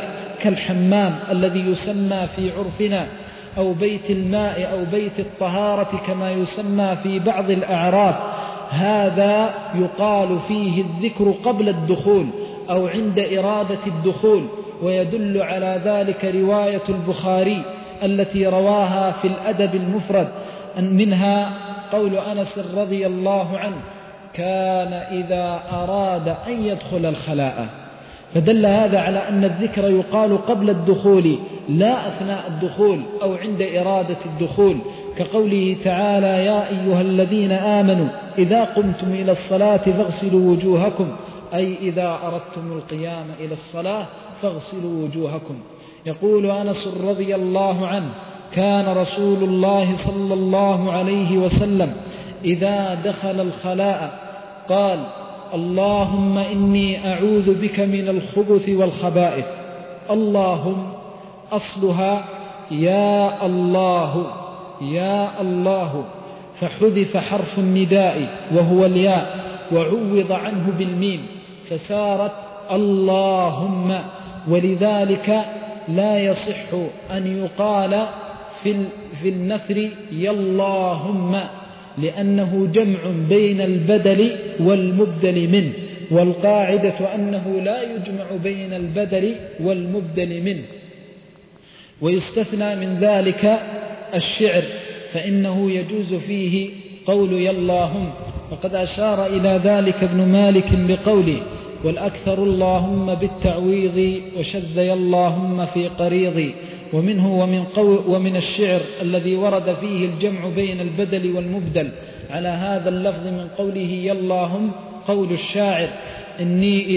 كالحمام الذي يسمى في عرفنا أو بيت الماء أو بيت الطهارة كما يسمى في بعض الأعراف، هذا يقال فيه الذكر قبل الدخول أو عند إرادة الدخول. ويدل على ذلك رواية البخاري التي رواها في الأدب المفرد، منها قول أنس رضي الله عنه: كان إذا أراد أن يدخل الخلاء. فدل هذا على أن الذكر يقال قبل الدخول لا أثناء الدخول أو عند إرادة الدخول، كقوله تعالى: يا أيها الذين آمنوا إذا قمتم إلى الصلاة فاغسلوا وجوهكم، أي إذا أردتم القيام إلى الصلاة فاغسلوا وجوهكم. يقول أنس رضي الله عنه: كان رسول الله صلى الله عليه وسلم إذا دخل الخلاء قال: اللهم إني أعوذ بك من الخبث والخبائث. اللهم أصلها يا الله يا الله، فحذف حرف النداء وهو الياء وعوض عنه بالميم فسارت اللهم، ولذلك لا يصح أن يقال في النثر يا اللهم، لأنه جمع بين البدل والمبدل منه، والقاعدة أنه لا يجمع بين البدل والمبدل منه. ويستثنى من ذلك الشعر، فإنه يجوز فيه قول يا اللهم، وقد أشار إلى ذلك ابن مالك بقوله: والأكثر اللهم بالتعويض وشذ يا اللهم في قريضي. ومنه ومن الشعر الذي ورد فيه الجمع بين البدل والمبدل على هذا اللفظ من قوله يا اللهم قول الشاعر: إني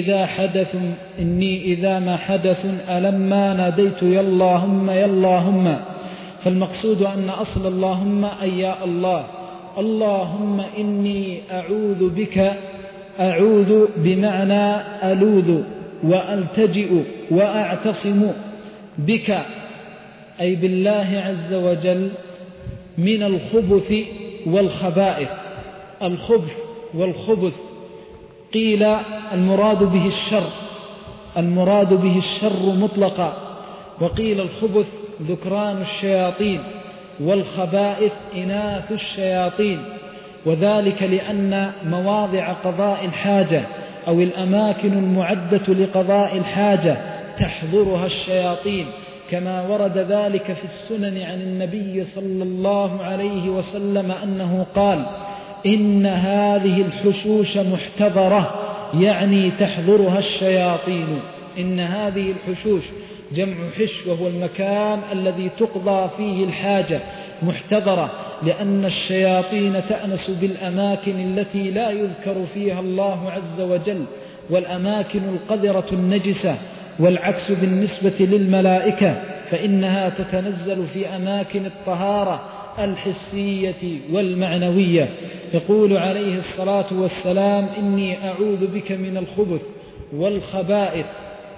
إذا ما حدث ألما ناديت يا اللهم يا اللهم. فالمقصود أن أصل اللهم أي يا الله. اللهم إني أعوذ بك، أعوذ بمعنى ألوذ وألتجئ وأعتصم بك أي بالله عز وجل من الخبث والخبائث. الخبث والخبث قيل المراد به الشر مطلقا، وقيل الخبث ذكران الشياطين والخبائث إناث الشياطين، وذلك لأن مواضع قضاء الحاجة أو الأماكن المعدة لقضاء الحاجة تحضرها الشياطين، كما ورد ذلك في السنن عن النبي صلى الله عليه وسلم أنه قال: إن هذه الحشوش محتضرة، يعني تحضرها الشياطين. إن هذه الحشوش جمع حش، وهو المكان الذي تقضى فيه الحاجة، محتضرة لأن الشياطين تأنس بالأماكن التي لا يذكر فيها الله عز وجل، والأماكن القذرة النجسة، والعكس بالنسبة للملائكة فإنها تتنزل في أماكن الطهارة الحسية والمعنوية. يقول عليه الصلاة والسلام: إني أعوذ بك من الخبث والخبائث.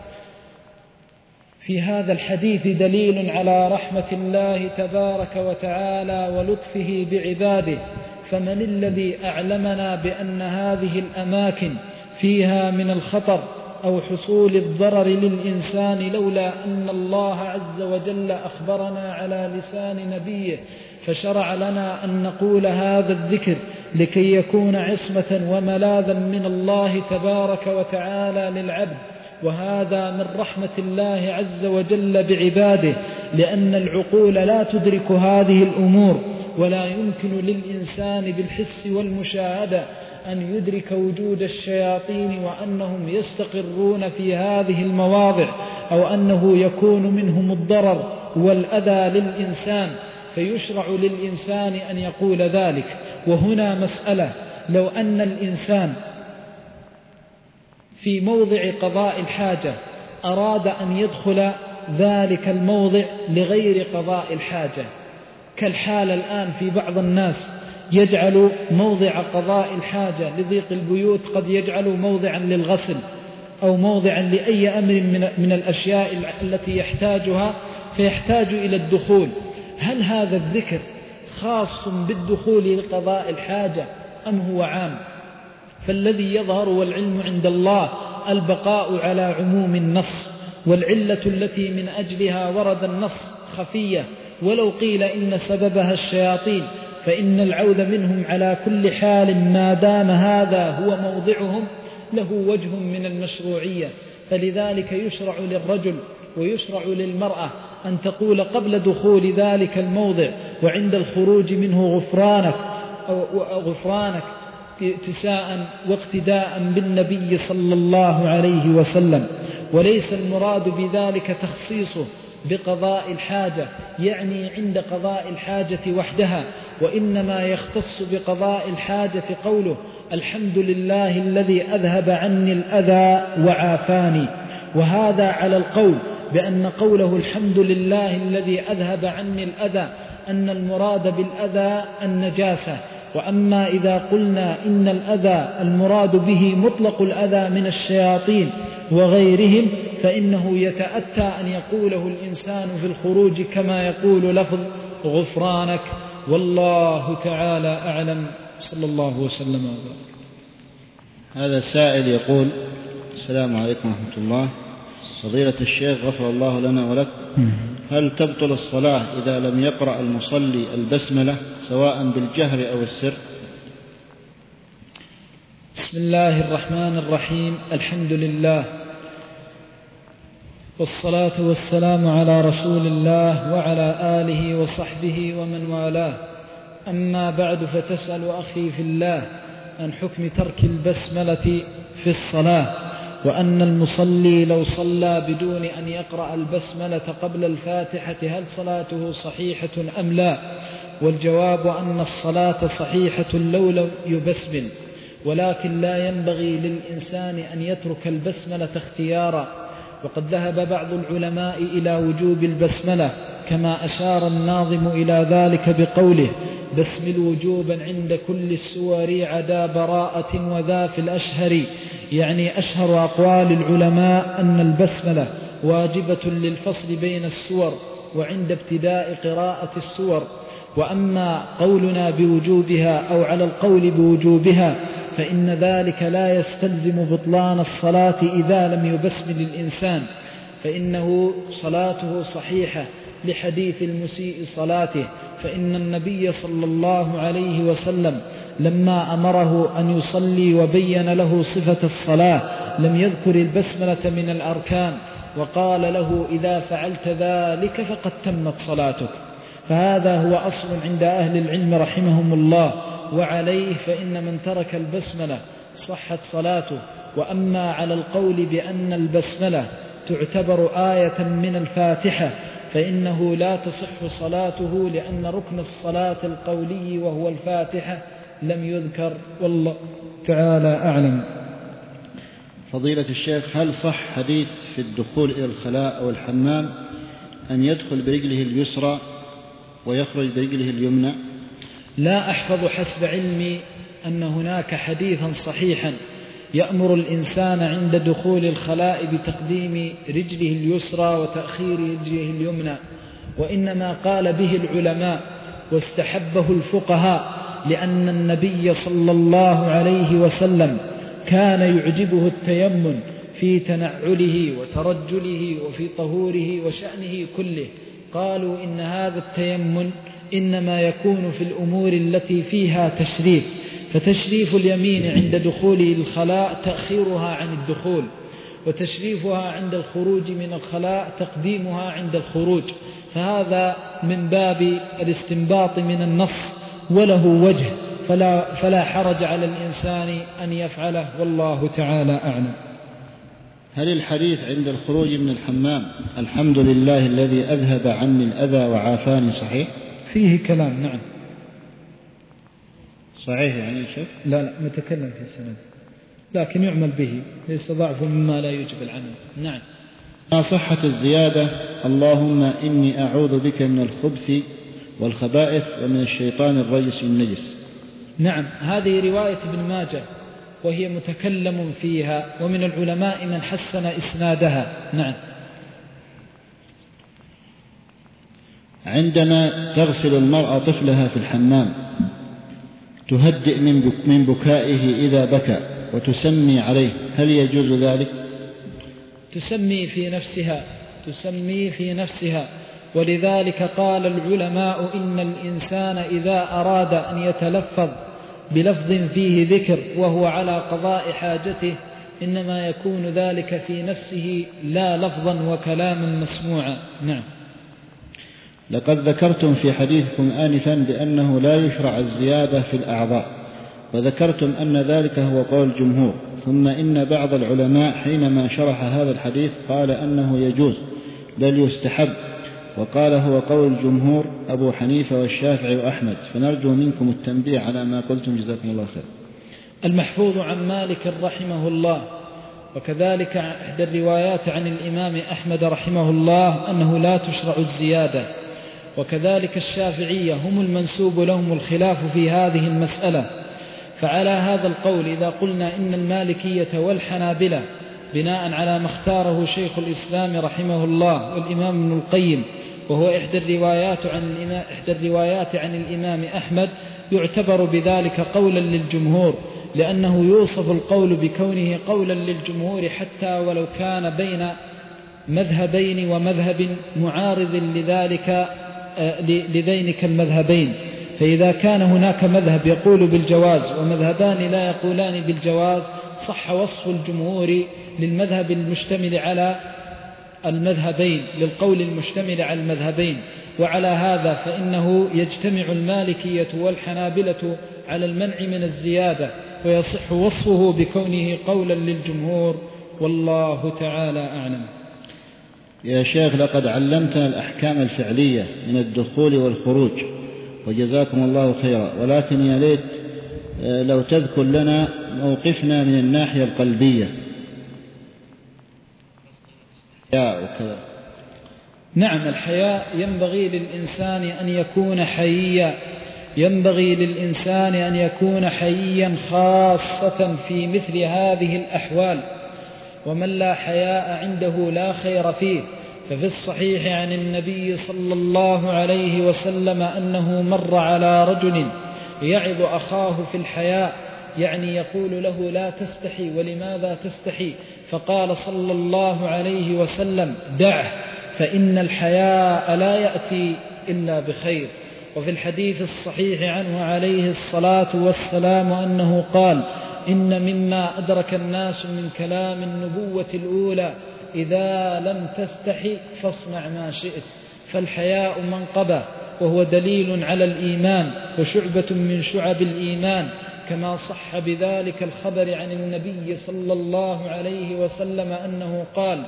في هذا الحديث دليل على رحمة الله تبارك وتعالى ولطفه بعباده، فمن الذي أعلمنا بأن هذه الأماكن فيها من الخطر أو حصول الضرر للإنسان لولا أن الله عز وجل أخبرنا على لسان نبيه فشرع لنا أن نقول هذا الذكر لكي يكون عصمة وملاذا من الله تبارك وتعالى للعبد. وهذا من رحمة الله عز وجل بعباده، لأن العقول لا تدرك هذه الأمور، ولا يمكن للإنسان بالحس والمشاهدة أن يدرك وجود الشياطين وأنهم يستقرون في هذه المواضع، أو أنه يكون منهم الضرر والأذى للإنسان، فيشرع للإنسان أن يقول ذلك. وهنا مسألة: لو أن الإنسان في موضع قضاء الحاجة أراد أن يدخل ذلك الموضع لغير قضاء الحاجة، كالحال الآن في بعض الناس يجعل موضع قضاء الحاجة لضيق البيوت قد يجعل موضعا للغسل أو موضعا لأي أمر من الأشياء التي يحتاجها فيحتاج إلى الدخول، هل هذا الذكر خاص بالدخول لقضاء الحاجة أم هو عام؟ فالذي يظهر والعلم عند الله البقاء على عموم النص، والعلة التي من أجلها ورد النص خفية، ولو قيل إن سببها الشياطين فإن العوذ منهم على كل حال ما دام هذا هو موضعهم له وجه من المشروعية. فلذلك يشرع للرجل ويشرع للمرأة أن تقول قبل دخول ذلك الموضع وعند الخروج منه غفرانك اتساء واقتداء بالنبي صلى الله عليه وسلم. وليس المراد بذلك تخصيصه بقضاء الحاجة، يعني عند قضاء الحاجة وحدها، وإنما يختص بقضاء الحاجة قوله الحمد لله الذي أذهب عني الأذى وعافاني. وهذا على القول بأن قوله الحمد لله الذي أذهب عني الأذى أن المراد بالأذى النجاسة. وأما إذا قلنا إن الأذى المراد به مطلق الأذى من الشياطين وغيرهم فإنه يتأتى أن يقوله الإنسان في الخروج كما يقول لفظ غفرانك. والله تعالى أعلم، صلى الله وسلم وبارك. هذا السائل يقول: السلام عليكم ورحمة الله، فضيلة الشيخ غفر الله لنا ولك، هل تبطل الصلاة إذا لم يقرأ المصلي البسملة سواء بالجهر أو السر؟ بسم الله الرحمن الرحيم، الحمد لله والصلاة والسلام على رسول الله وعلى آله وصحبه ومن والاه. أما بعد، فتسأل أخي في الله عن حكم ترك البسملة في الصلاة، وأن المصلي لو صلى بدون أن يقرأ البسملة قبل الفاتحة هل صلاته صحيحة أم لا؟ والجواب أن الصلاة صحيحة لو لم يبسمل، ولكن لا ينبغي للإنسان أن يترك البسملة اختيارا. وقد ذهب بعض العلماء إلى وجوب البسملة كما أشار الناظم إلى ذلك بقوله: بسمل وجوبا عند كل السور عدا براءة وذا في الأشهر. يعني أشهر أقوال العلماء أن البسملة واجبة للفصل بين السور وعند ابتداء قراءة السور. وأما قولنا بوجوبها أو على القول بوجوبها فإن ذلك لا يستلزم بطلان الصلاة إذا لم يبسمل الإنسان، فإنه صلاته صحيحة لحديث المسيء صلاته. فإن النبي صلى الله عليه وسلم لما أمره أن يصلي وبين له صفة الصلاة لم يذكر البسملة من الأركان، وقال له: إذا فعلت ذلك فقد تمت صلاتك. فهذا هو أصل عند أهل العلم رحمهم الله، وعليه فإن من ترك البسملة صحت صلاته. وأما على القول بأن البسملة تعتبر آية من الفاتحة فإنه لا تصح صلاته، لأن ركن الصلاة القولي وهو الفاتحة لم يذكر، والله تعالى أعلم. فضيلة الشيخ، هل صح حديث في الدخول إلى الخلاء أو الحمام أن يدخل برجله اليسرى ويخرج برجله اليمنى؟ لا أحفظ حسب علمي أن هناك حديثا صحيحا يأمر الإنسان عند دخول الخلاء بتقديم رجله اليسرى وتأخير رجله اليمنى، وإنما قال به العلماء واستحبه الفقهاء لأن النبي صلى الله عليه وسلم كان يعجبه التيمم في تنعله وترجله وفي طهوره وشأنه كله. قالوا إن هذا التيمم إنما يكون في الأمور التي فيها تشريف، فتشريف اليمين عند دخول الخلاء تأخيرها عن الدخول، وتشريفها عند الخروج من الخلاء تقديمها عند الخروج. فهذا من باب الاستنباط من النص وله وجه، فلا حرج على الإنسان أن يفعله، والله تعالى أعلم. هل الحديث عند الخروج من الحمام الحمد لله الذي أذهب عني الأذى وعافاني صحيح؟ فيه كلام، نعم. صحيح يعني شيخ؟ لا متكلم في السند، لكن يعمل به، ليس ضعف مما لا يوجب العمل. نعم. ما صحة الزيادة اللهم إني أعوذ بك من الخبث والخبائث ومن الشيطان الرجس والنجس؟ نعم، هذه رواية ابن ماجه وهي متكلم فيها، ومن العلماء من حسن إسنادها. نعم. عندما تغسل المرأة طفلها في الحمام تهدئ من بكائه إذا بكى وتسمي عليه، هل يجوز ذلك؟ تسمي في نفسها. ولذلك قال العلماء إن الإنسان إذا أراد أن يتلفظ بلفظ فيه ذكر وهو على قضاء حاجته إنما يكون ذلك في نفسه لا لفظا وكلاما مسموعا. نعم. لقد ذكرتم في حديثكم آنفا بأنه لا يشرع الزيادة في الأعضاء، وذكرتم أن ذلك هو قول الجمهور، ثم إن بعض العلماء حينما شرح هذا الحديث قال أنه يجوز بل يستحب، وقال هو قول الجمهور أبو حنيفة والشافعي وأحمد، فنرجو منكم التنبيه على ما قلتم جزاكم الله خير. المحفوظ عن مالك رحمه الله، وكذلك إحدى الروايات عن الإمام أحمد رحمه الله أنه لا تشرع الزيادة، وكذلك الشافعية هم المنسوب لهم الخلاف في هذه المسألة. فعلى هذا القول إذا قلنا إن المالكية والحنابلة بناء على ما اختاره شيخ الإسلام رحمه الله والإمام ابن القيم، وهو إحدى الروايات عن الإمام أحمد، يعتبر بذلك قولا للجمهور، لأنه يوصف القول بكونه قولا للجمهور حتى ولو كان بين مذهبين ومذهب معارض لذينك المذهبين. فإذا كان هناك مذهب يقول بالجواز ومذهبان لا يقولان بالجواز، صح وصف الجمهور للمذهب المشتمل على المذهبين، للقول المشتمل على المذهبين. وعلى هذا فإنه يجتمع المالكية والحنابلة على المنع من الزيادة، ويصح وصفه بكونه قولا للجمهور، والله تعالى أعلم. يا شيخ، لقد علمتنا الأحكام الفعلية من الدخول والخروج وجزاكم الله خيرا، ولكن يا ليت لو تذكر لنا موقفنا من الناحية القلبية. نعم، الحياء ينبغي للإنسان أن يكون حييا خاصة في مثل هذه الأحوال، ومن لا حياء عنده لا خير فيه. ففي الصحيح عن النبي صلى الله عليه وسلم أنه مر على رجل يعظ أخاه في الحياء، يعني يقول له لا تستحي، ولماذا تستحي؟ فقال صلى الله عليه وسلم دعه، فإن الحياء لا يأتي إلا بخير. وفي الحديث الصحيح عنه عليه الصلاة والسلام أنه قال إن مما أدرك الناس من كلام النبوة الأولى إذا لم تستحي فاصنع ما شئت. فالحياء منقبة، وهو دليل على الإيمان وشعبة من شعب الإيمان، كما صح بذلك الخبر عن النبي صلى الله عليه وسلم أنه قال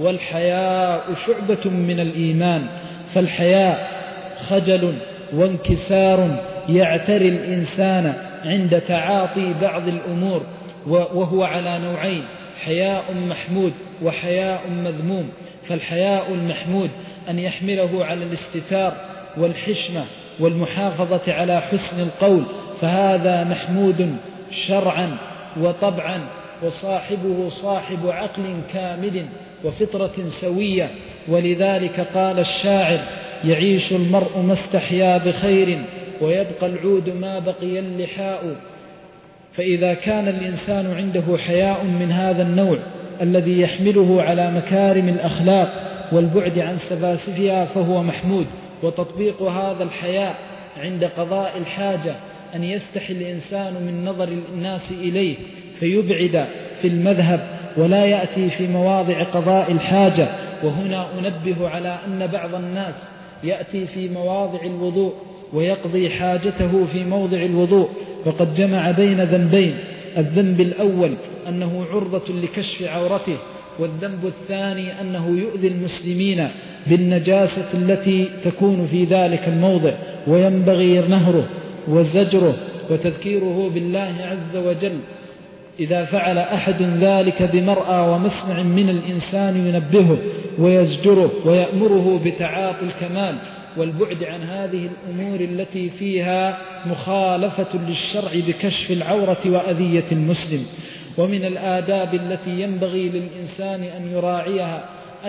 والحياء شعبة من الإيمان. فالحياء خجل وانكسار يعتري الإنسان عند تعاطي بعض الأمور، وهو على نوعين: حياء محمود وحياء مذموم. فالحياء المحمود أن يحمله على الاستتار والحشمة والمحافظة على حسن القول، فهذا محمود شرعا وطبعا، وصاحبه صاحب عقل كامل وفطرة سوية. ولذلك قال الشاعر يعيش المرء ما استحيا بخير، ويبقى العود ما بقي اللحاء. فإذا كان الإنسان عنده حياء من هذا النوع الذي يحمله على مكارم الأخلاق والبعد عن سفاسفها فهو محمود. وتطبيق هذا الحياء عند قضاء الحاجة أن يستحي الإنسان من نظر الناس إليه فيبعد في المذهب ولا يأتي في مواضع قضاء الحاجة. وهنا أنبه على أن بعض الناس يأتي في مواضع الوضوء ويقضي حاجته في موضع الوضوء، وقد جمع بين ذنبين: الذنب الأول أنه عرضة لكشف عورته، والذنب الثاني أنه يؤذي المسلمين بالنجاسة التي تكون في ذلك الموضع، وينبغي نهره وزجره وتذكيره بالله عز وجل. إذا فعل أحد ذلك بمرأى ومسمع من الإنسان ينبهه ويزجره ويأمره بتعاطي الكمال والبعد عن هذه الأمور التي فيها مخالفة للشرع بكشف العورة وأذية المسلم. ومن الآداب التي ينبغي للإنسان أن يراعيها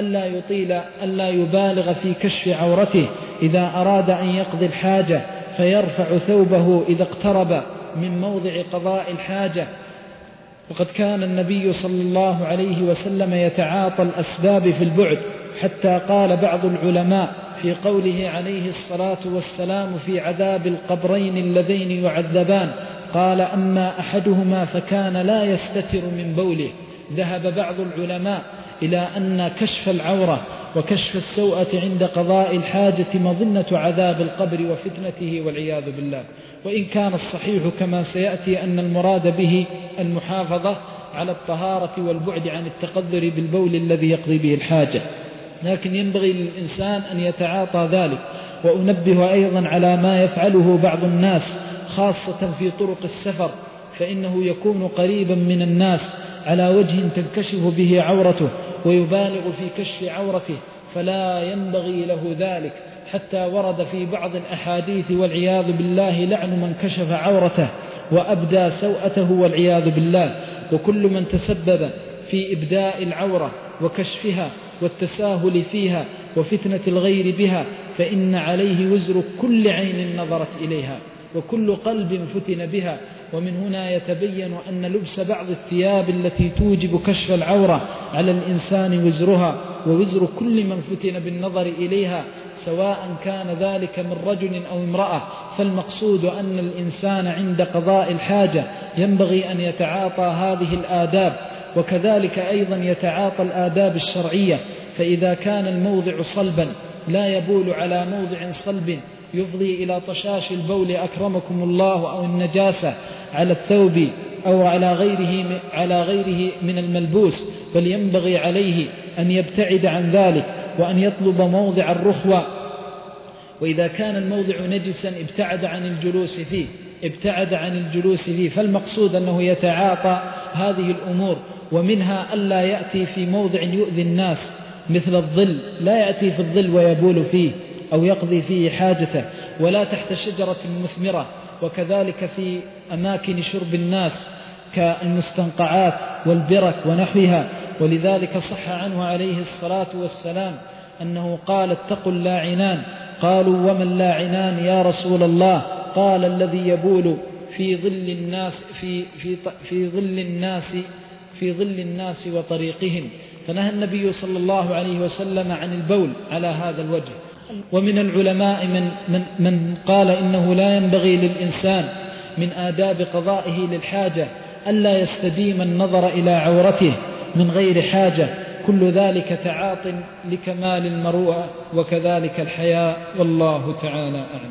ألا يبالغ في كشف عورته إذا أراد أن يقضي الحاجة، فيرفع ثوبه إذا اقترب من موضع قضاء الحاجة وقد كان النبي صلى الله عليه وسلم يتعاطى الأسباب في البعد، حتى قال بعض العلماء في قوله عليه الصلاة والسلام في عذاب القبرين اللذين يعذبان، قال أما أحدهما فكان لا يستتر من بوله. ذهب بعض العلماء إلى أن كشف العورة وكشف السوءة عند قضاء الحاجة مظنة عذاب القبر وفتنته والعياذ بالله، وإن كان الصحيح كما سيأتي أن المراد به المحافظة على الطهارة والبعد عن التقذر بالبول الذي يقضي به الحاجة، لكن ينبغي للإنسان أن يتعاطى ذلك. وأنبه أيضا على ما يفعله بعض الناس خاصة في طرق السفر، فإنه يكون قريبا من الناس على وجه تنكشف به عورته ويبالغ في كشف عورته، فلا ينبغي له ذلك، حتى ورد في بعض الأحاديث والعياذ بالله لعن من كشف عورته وأبدى سوءته والعياذ بالله. وكل من تسبب في إبداء العورة وكشفها والتساهل فيها وفتنة الغير بها فإن عليه وزر كل عين نظرت إليها وكل قلب فتن بها. ومن هنا يتبين أن لبس بعض الثياب التي توجب كشف العورة على الإنسان وزرها ووزر كل من فتن بالنظر إليها، سواء كان ذلك من رجل أو امرأة. فالمقصود أن الإنسان عند قضاء الحاجة ينبغي أن يتعاطى هذه الآداب، وكذلك أيضا يتعاطى الآداب الشرعية. فإذا كان الموضع صلبا لا يبول على موضع صلب يفضي إلى طشاش البول أكرمكم الله، أو النجاسة على الثوب أو على غيره من الملبوس، بل ينبغي عليه أن يبتعد عن ذلك وأن يطلب موضع الرخوة. وإذا كان الموضع نجسا ابتعد عن الجلوس فيه. فالمقصود أنه يتعاطى هذه الأمور، ومنها ألا يأتي في موضع يؤذي الناس مثل الظل، لا يأتي في الظل ويبول فيه أو يقضي فيه حاجته، ولا تحت شجرة مثمرة، وكذلك في أماكن شرب الناس كالمستنقعات والبرك ونحوها. ولذلك صح عنه عليه الصلاة والسلام أنه قال: اتقوا اللاعنان. قالوا: وما اللاعنان يا رسول الله؟ قال: الذي يبول في ظل الناس وطريقهم. فنهى النبي صلى الله عليه وسلم عن البول على هذا الوجه. ومن العلماء من قال إنه لا ينبغي للإنسان من آداب قضائه للحاجة ألا يستديم النظر إلى عورته من غير حاجة، كل ذلك تعاط لكمال المروءة وكذلك الحياء، والله تعالى أعلم.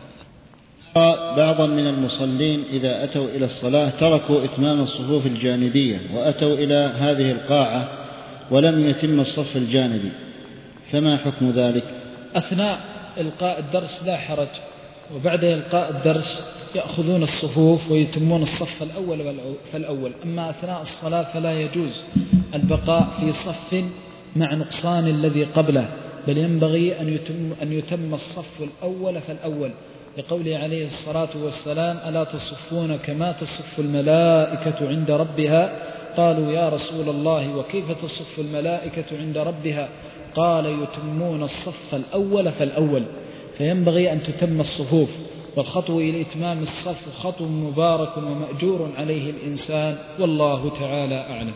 بعضا من المصلين إذا أتوا إلى الصلاة تركوا إتمام الصفوف الجانبية وأتوا إلى هذه القاعة ولم يتم الصف الجانبي، فما حكم ذلك؟ أثناء إلقاء الدرس لا حرج، وبعد إلقاء الدرس يأخذون الصفوف ويتمون الصف الأول فالأول. أما أثناء الصلاة فلا يجوز البقاء في صف مع نقصان الذي قبله، بل ينبغي أن يتم الصف الأول فالأول، لقوله عليه الصلاة والسلام: ألا تصفون كما تصف الملائكة عند ربها؟ قالوا: يا رسول الله وكيف تصف الملائكة عند ربها؟ قال: يتمون الصف الأول فالأول. فينبغي أن تتم الصفوف، والخطو إلى إتمام الصف خطو مبارك ومأجور عليه الإنسان، والله تعالى أعلم.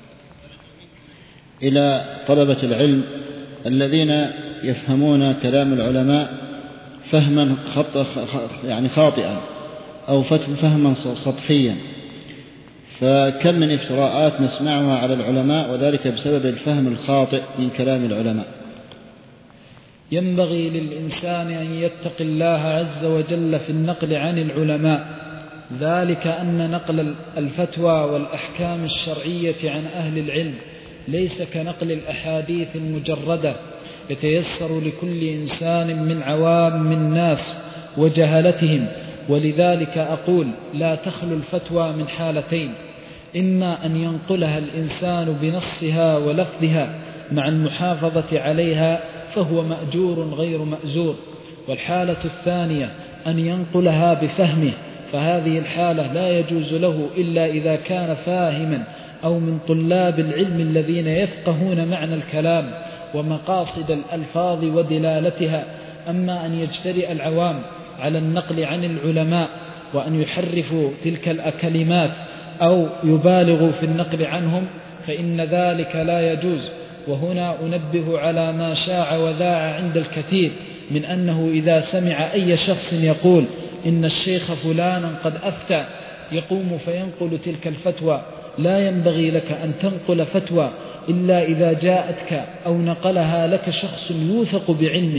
إلى طلبة العلم الذين يفهمون كلام العلماء فهما خاطئا أو فهما سطحيا، فكم من افتراءات نسمعها على العلماء وذلك بسبب الفهم الخاطئ من كلام العلماء. ينبغي للإنسان أن يتقي الله عز وجل في النقل عن العلماء، ذلك أن نقل الفتوى والأحكام الشرعية عن أهل العلم ليس كنقل الأحاديث المجردة يتيسر لكل إنسان من عوام الناس وجهلتهم. ولذلك أقول: لا تخلو الفتوى من حالتين: إما أن ينقلها الإنسان بنصها ولفظها مع المحافظة عليها فهو مأجور غير مأزور، والحالة الثانية أن ينقلها بفهمه، فهذه الحالة لا يجوز له إلا إذا كان فاهما أو من طلاب العلم الذين يفقهون معنى الكلام ومقاصد الألفاظ ودلالتها. أما أن يجترئ العوام على النقل عن العلماء وأن يحرفوا تلك الكلمات أو يبالغوا في النقل عنهم فإن ذلك لا يجوز. وهنا أنبه على ما شاع وذاع عند الكثير من أنه إذا سمع أي شخص يقول إن الشيخ فلانا قد أفتى يقوم فينقل تلك الفتوى. لا ينبغي لك أن تنقل فتوى إلا إذا جاءتك أو نقلها لك شخص يوثق بعلمه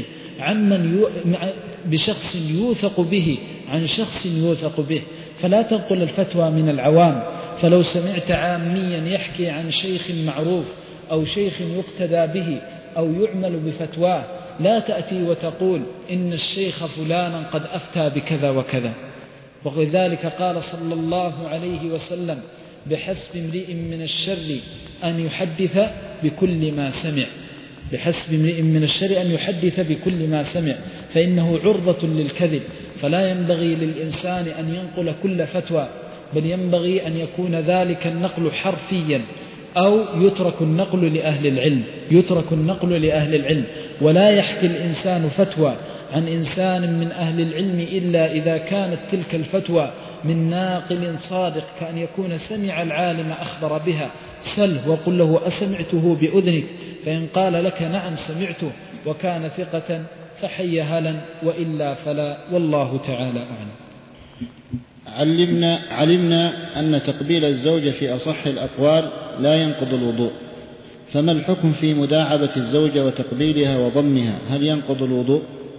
بشخص يوثق به عن شخص يوثق به، فلا تنقل الفتوى من العوام. فلو سمعت عاميا يحكي عن شيخ معروف أو شيخ يقتدى به أو يعمل بفتواه لا تأتي وتقول إن الشيخ فلانا قد أفتى بكذا وكذا. وذلك قال صلى الله عليه وسلم: بحسب امرئ من الشر أن يحدث بكل ما سمع. بحسب امرئ من الشر أن يحدث بكل ما سمع، فإنه عرضة للكذب. فلا ينبغي للإنسان أن ينقل كل فتوى، بل ينبغي أن يكون ذلك النقل حرفيا أو يترك النقل لأهل العلم. ولا يحكي الإنسان فتوى عن إنسان من أهل العلم إلا إذا كانت تلك الفتوى من ناقل صادق، كأن يكون سمع العالم أخبر بها. سله وقل له: أسمعته بأذنك؟ فإن قال لك: نعم سمعته، وكان ثقة فحي هلا، وإلا فلا، والله تعالى أعلم. علمنا أن تقبيل الزوجة في أصح الأقوال لا ينقض الوضوء، فما الحكم في مداعبة الزوجة وتقبيلها وضمها؟ هل ينقض الوضوء؟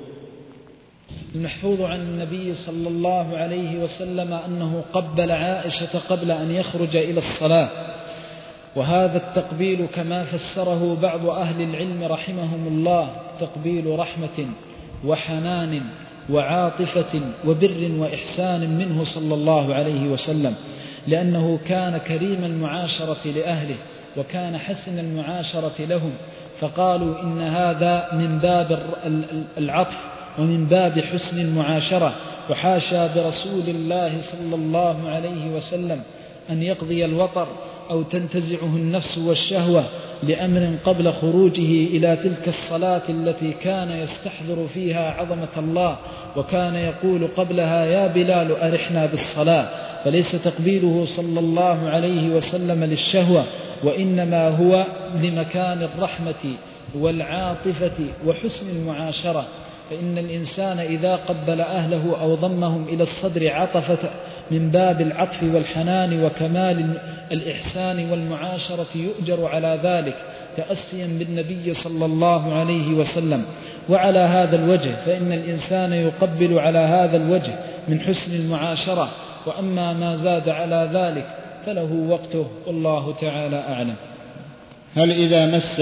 المحفوظ عن النبي صلى الله عليه وسلم أنه قبل عائشة قبل أن يخرج إلى الصلاة، وهذا التقبيل كما فسره بعض أهل العلم رحمهم الله تقبيل رحمة وحنان وعاطفة وبر وإحسان منه صلى الله عليه وسلم، لأنه كان كريم المعاشرة لأهله وكان حسن المعاشرة لهم، فقالوا إن هذا من باب العطف ومن باب حسن المعاشرة. وحاشا برسول الله صلى الله عليه وسلم أن يقضي الوطر أو تنتزعه النفس والشهوة لأمر قبل خروجه إلى تلك الصلاة التي كان يستحضر فيها عظمة الله، وكان يقول قبلها: يا بلال أرحنا بالصلاة. فليس تقبيله صلى الله عليه وسلم للشهوة، وإنما هو لمكان الرحمة والعاطفة وحسن المعاشرة. فإن الإنسان إذا قبل أهله أو ضمهم إلى الصدر عطفة من باب العطف والحنان وكمال الإحسان والمعاشرة يؤجر على ذلك تأسيا بالنبي صلى الله عليه وسلم. وعلى هذا الوجه فإن الإنسان يقبل على هذا الوجه من حسن المعاشرة، وأما ما زاد على ذلك فله وقته، والله تعالى أعلم. هل إذا مس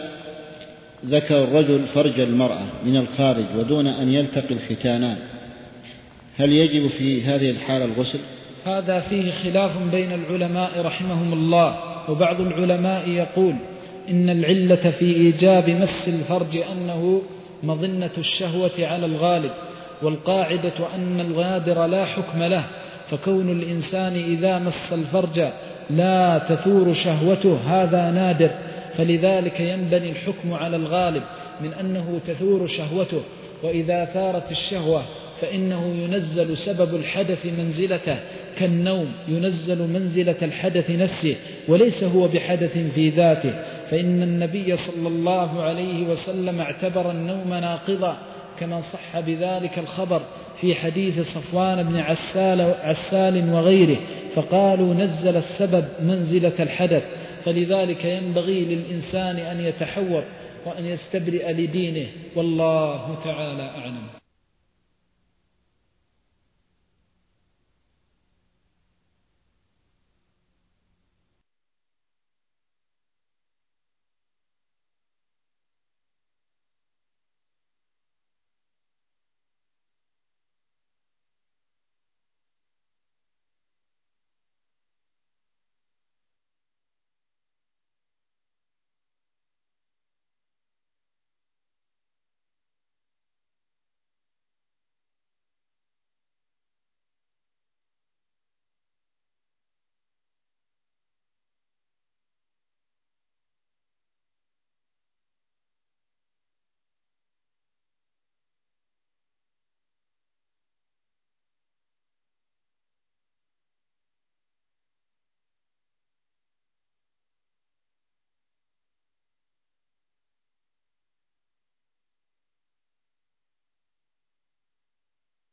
ذكر الرجل فرج المرأة من الخارج ودون أن يلتقي الختانان هل يجب في هذه الحالة الغسل؟ هذا فيه خلاف بين العلماء رحمهم الله، وبعض العلماء يقول إن العلة في إيجاب مس الفرج أنه مظنة الشهوة على الغالب، والقاعدة أن الغادر لا حكم له، فكون الإنسان إذا مس الفرج لا تثور شهوته هذا نادر، فلذلك ينبني الحكم على الغالب من أنه تثور شهوته. وإذا ثارت الشهوة فإنه ينزل سبب الحدث منزلته، كالنوم ينزل منزلة الحدث نفسه وليس هو بحدث في ذاته. فإن النبي صلى الله عليه وسلم اعتبر النوم ناقضا، كما صح بذلك الخبر في حديث صفوان بن عسال وغيره، فقالوا نزل السبب منزلة الحدث. فلذلك ينبغي للإنسان أن يتحور وأن يستبرئ لدينه، والله تعالى أعلم.